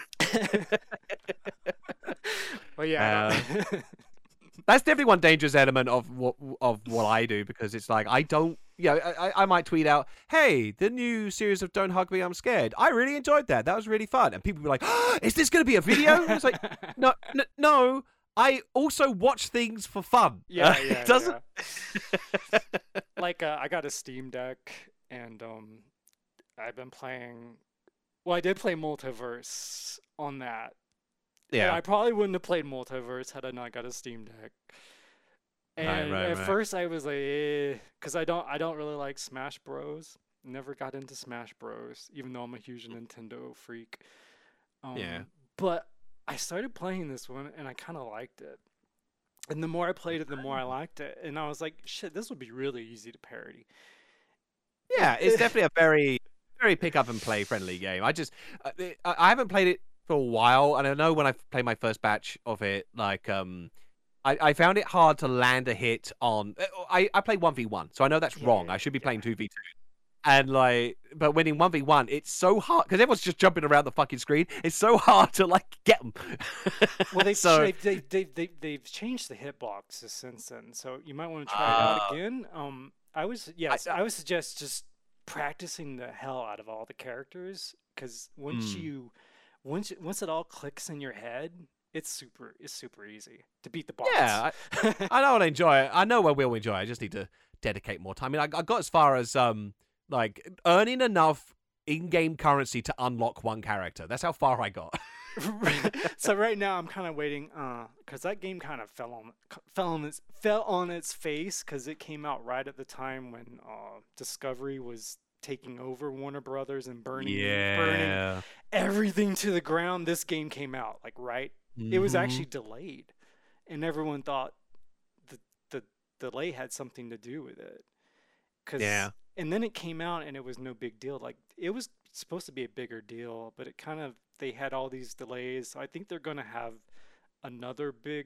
Well, yeah. I Uh, don't- That's definitely one dangerous element of what of what I do, because it's like I don't, you know, I, I- I might tweet out, "Hey, the new series of Don't Hug Me, I'm Scared. I really enjoyed that. That was really fun." And people be like, oh, "Is this going to be a video?" And it's like, no, n- no. I also watch things for fun. Yeah, Uh, yeah, it doesn't. yeah. Like uh, I got a Steam Deck, and um, I've been playing. Well, I did play Multiverse on that. And Yeah. I probably wouldn't have played Multiverse had I not got a Steam Deck. Right, And right, at right. first I was like, eh, because I don't, I don't really like Smash Bros. Never got into Smash Bros. Even though I'm a huge Nintendo freak. Um, Yeah. But I started playing this one, and I kind of liked it. And the more I played it, the more I liked it. And I was like, shit, this would be really easy to parody. Yeah, it's definitely a very, very pick up and play friendly game. I just, uh, I I haven't played it for a while, and I know when I played my first batch of it, like, um, I, I found it hard to land a hit on. uh, I I played one v one, so I know that's Yeah, wrong. yeah, I should be yeah. playing two v two. And like, but when in one v one, it's so hard because everyone's just jumping around the fucking screen. It's so hard to like get them. Well, they've, so they've, they've, they've, they've, they've changed the hitboxes since then, so you might want to try it Ah. out again. Um, I was yes, I, would suggest just practicing the hell out of all the characters, because once Mm. you, once it- once it all clicks in your head, it's super it's super easy to beat the boss. Yeah, I know I'll enjoy it. I know I will enjoy it. I just need to dedicate more time. I mean, I, I got as far as um like earning enough in-game currency to unlock one character. That's how far I got. So right now I'm kind of waiting, uh, because that game kind of fell on fell on its fell on its face because it came out right at the time when uh, Discovery was taking over Warner Brothers and burning burning yeah. everything to the ground. This game came out like right. It was Mhm. actually delayed, and everyone thought the the delay had something to do with it. 'Cause, Yeah. And then it came out and it was no big deal. Like it was supposed to be a bigger deal, but it kind of they had all these delays. So I think they're gonna have another big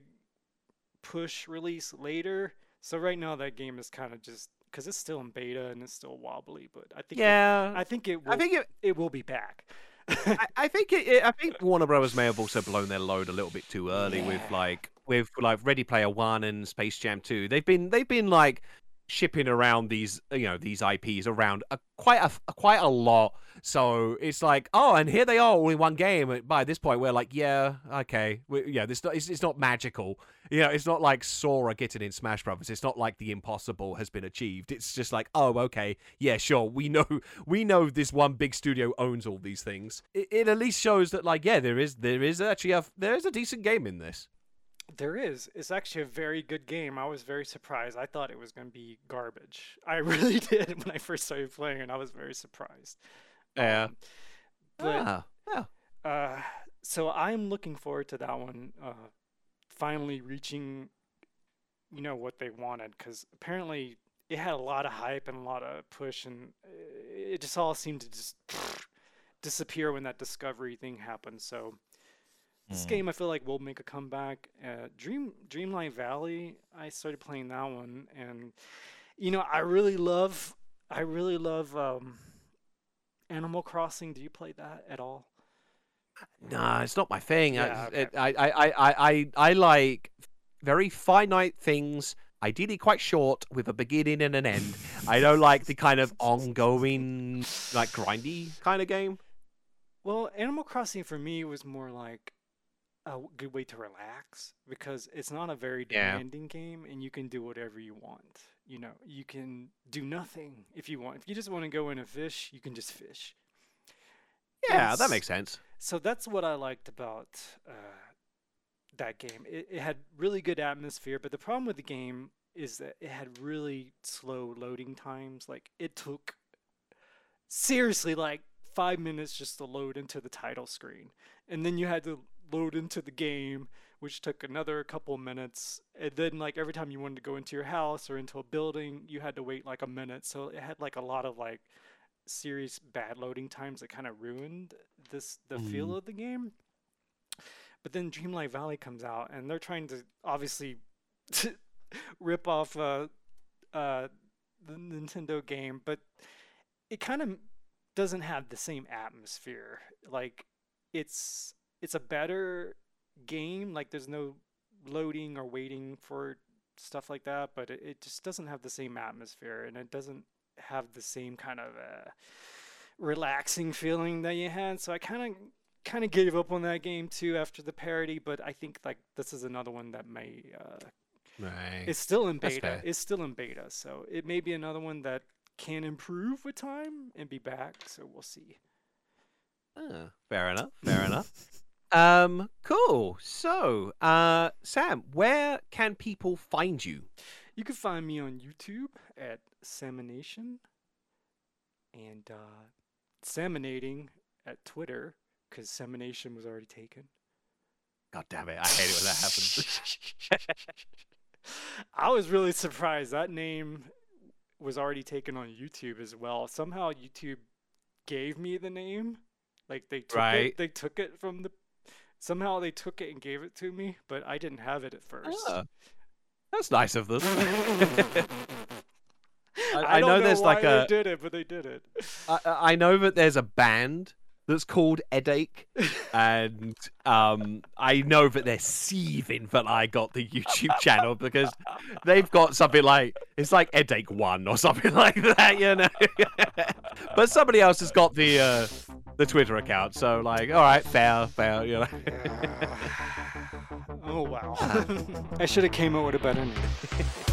push release later. So right now that game is kind of just because it's still in beta and it's still wobbly. But I think it, Yeah. I think it will I think it. it will be back. I, I think it, it. I think Warner Brothers may have also blown their load a little bit too early with Yeah. like with like Ready Player One and Space Jam Two. They've been they've been like shipping around these you know these I Ps around a, quite a, a quite a lot. So it's like, oh, and here they are all in one game. And by this point, we're like, yeah, okay, we, yeah, this it's, it's not magical. You know, it's not like Sora getting in Smash Brothers. It's not like the impossible has been achieved. It's just like, oh, okay, yeah, sure. We know we know this one big studio owns all these things. It, it at least shows that like, yeah, there is there is actually a there is a decent game in this. There is. It's actually a very good game. I was very surprised. I thought it was going to be garbage. I really did when I first started playing it. I was very surprised. Yeah. Um, but Ah, yeah. uh, so I'm looking forward to that one uh, finally reaching, you know, what they wanted, because apparently it had a lot of hype and a lot of push, and it just all seemed to just disappear when that Discovery thing happened. So this Mm. game I feel like will make a comeback. Uh, Dream Dreamlight Valley, I started playing that one, and you know I really love I really love um, Animal Crossing. Do you play that at all? Nah, it's not my thing. Yeah, I, okay. it, I, I, I, I, I like very finite things, ideally quite short, with a beginning and an end. I don't like the kind of ongoing, like grindy kind of game. Well, Animal Crossing for me was more like a w- good way to relax because it's not a very Yeah. demanding game and you can do whatever you want. You know, you can do nothing if you want. If you just want to go in and fish, you can just fish. Yeah, that It's- makes sense. So that's what I liked about uh, that game. It, it had really good atmosphere, but the problem with the game is that it had really slow loading times. Like it took seriously like five minutes just to load into the title screen, and then you had to load into the game, which took another couple minutes. And then like every time you wanted to go into your house or into a building, you had to wait like a minute. So it had like a lot of like serious bad loading times that kind of ruined this the feel Mm. of the game. But then Dreamlight Valley comes out, and they're trying to obviously rip off uh, uh, the Nintendo game, but it kind of doesn't have the same atmosphere. Like, it's it's a better game. Like, there's no loading or waiting for stuff like that, but it, it just doesn't have the same atmosphere, and it doesn't have the same kind of uh, relaxing feeling that you had. So I kind of kind of gave up on that game too after the parody. But I think like this is another one that may uh, Right. it's still in That's beta. fair. It's still in beta, so it may be another one that can improve with time and be back. So we'll see. Ah, fair enough. Fair enough. Um, cool. So, uh, Sam, where can people find you? You can find me on YouTube at Salmonation and uh, Salmonating at Twitter because Salmonation was already taken. God damn it! I hate it when that happens. I was really surprised that name was already taken on YouTube as well. Somehow YouTube gave me the name, like they took Right. it. They took it from the. Somehow they took it and gave it to me, but I didn't have it at first. Ah, that's nice of them. I, I, I don't know know there's why like they a. did it, but they did it. I, I know that there's a band that's called Headache, and um, I know that they're seething that I got the YouTube channel because they've got something like it's like Headache One or something like that, you know. But somebody else has got the uh, the Twitter account, so like, all right, fair, fair, you know. Oh wow! I should have came up with a better name.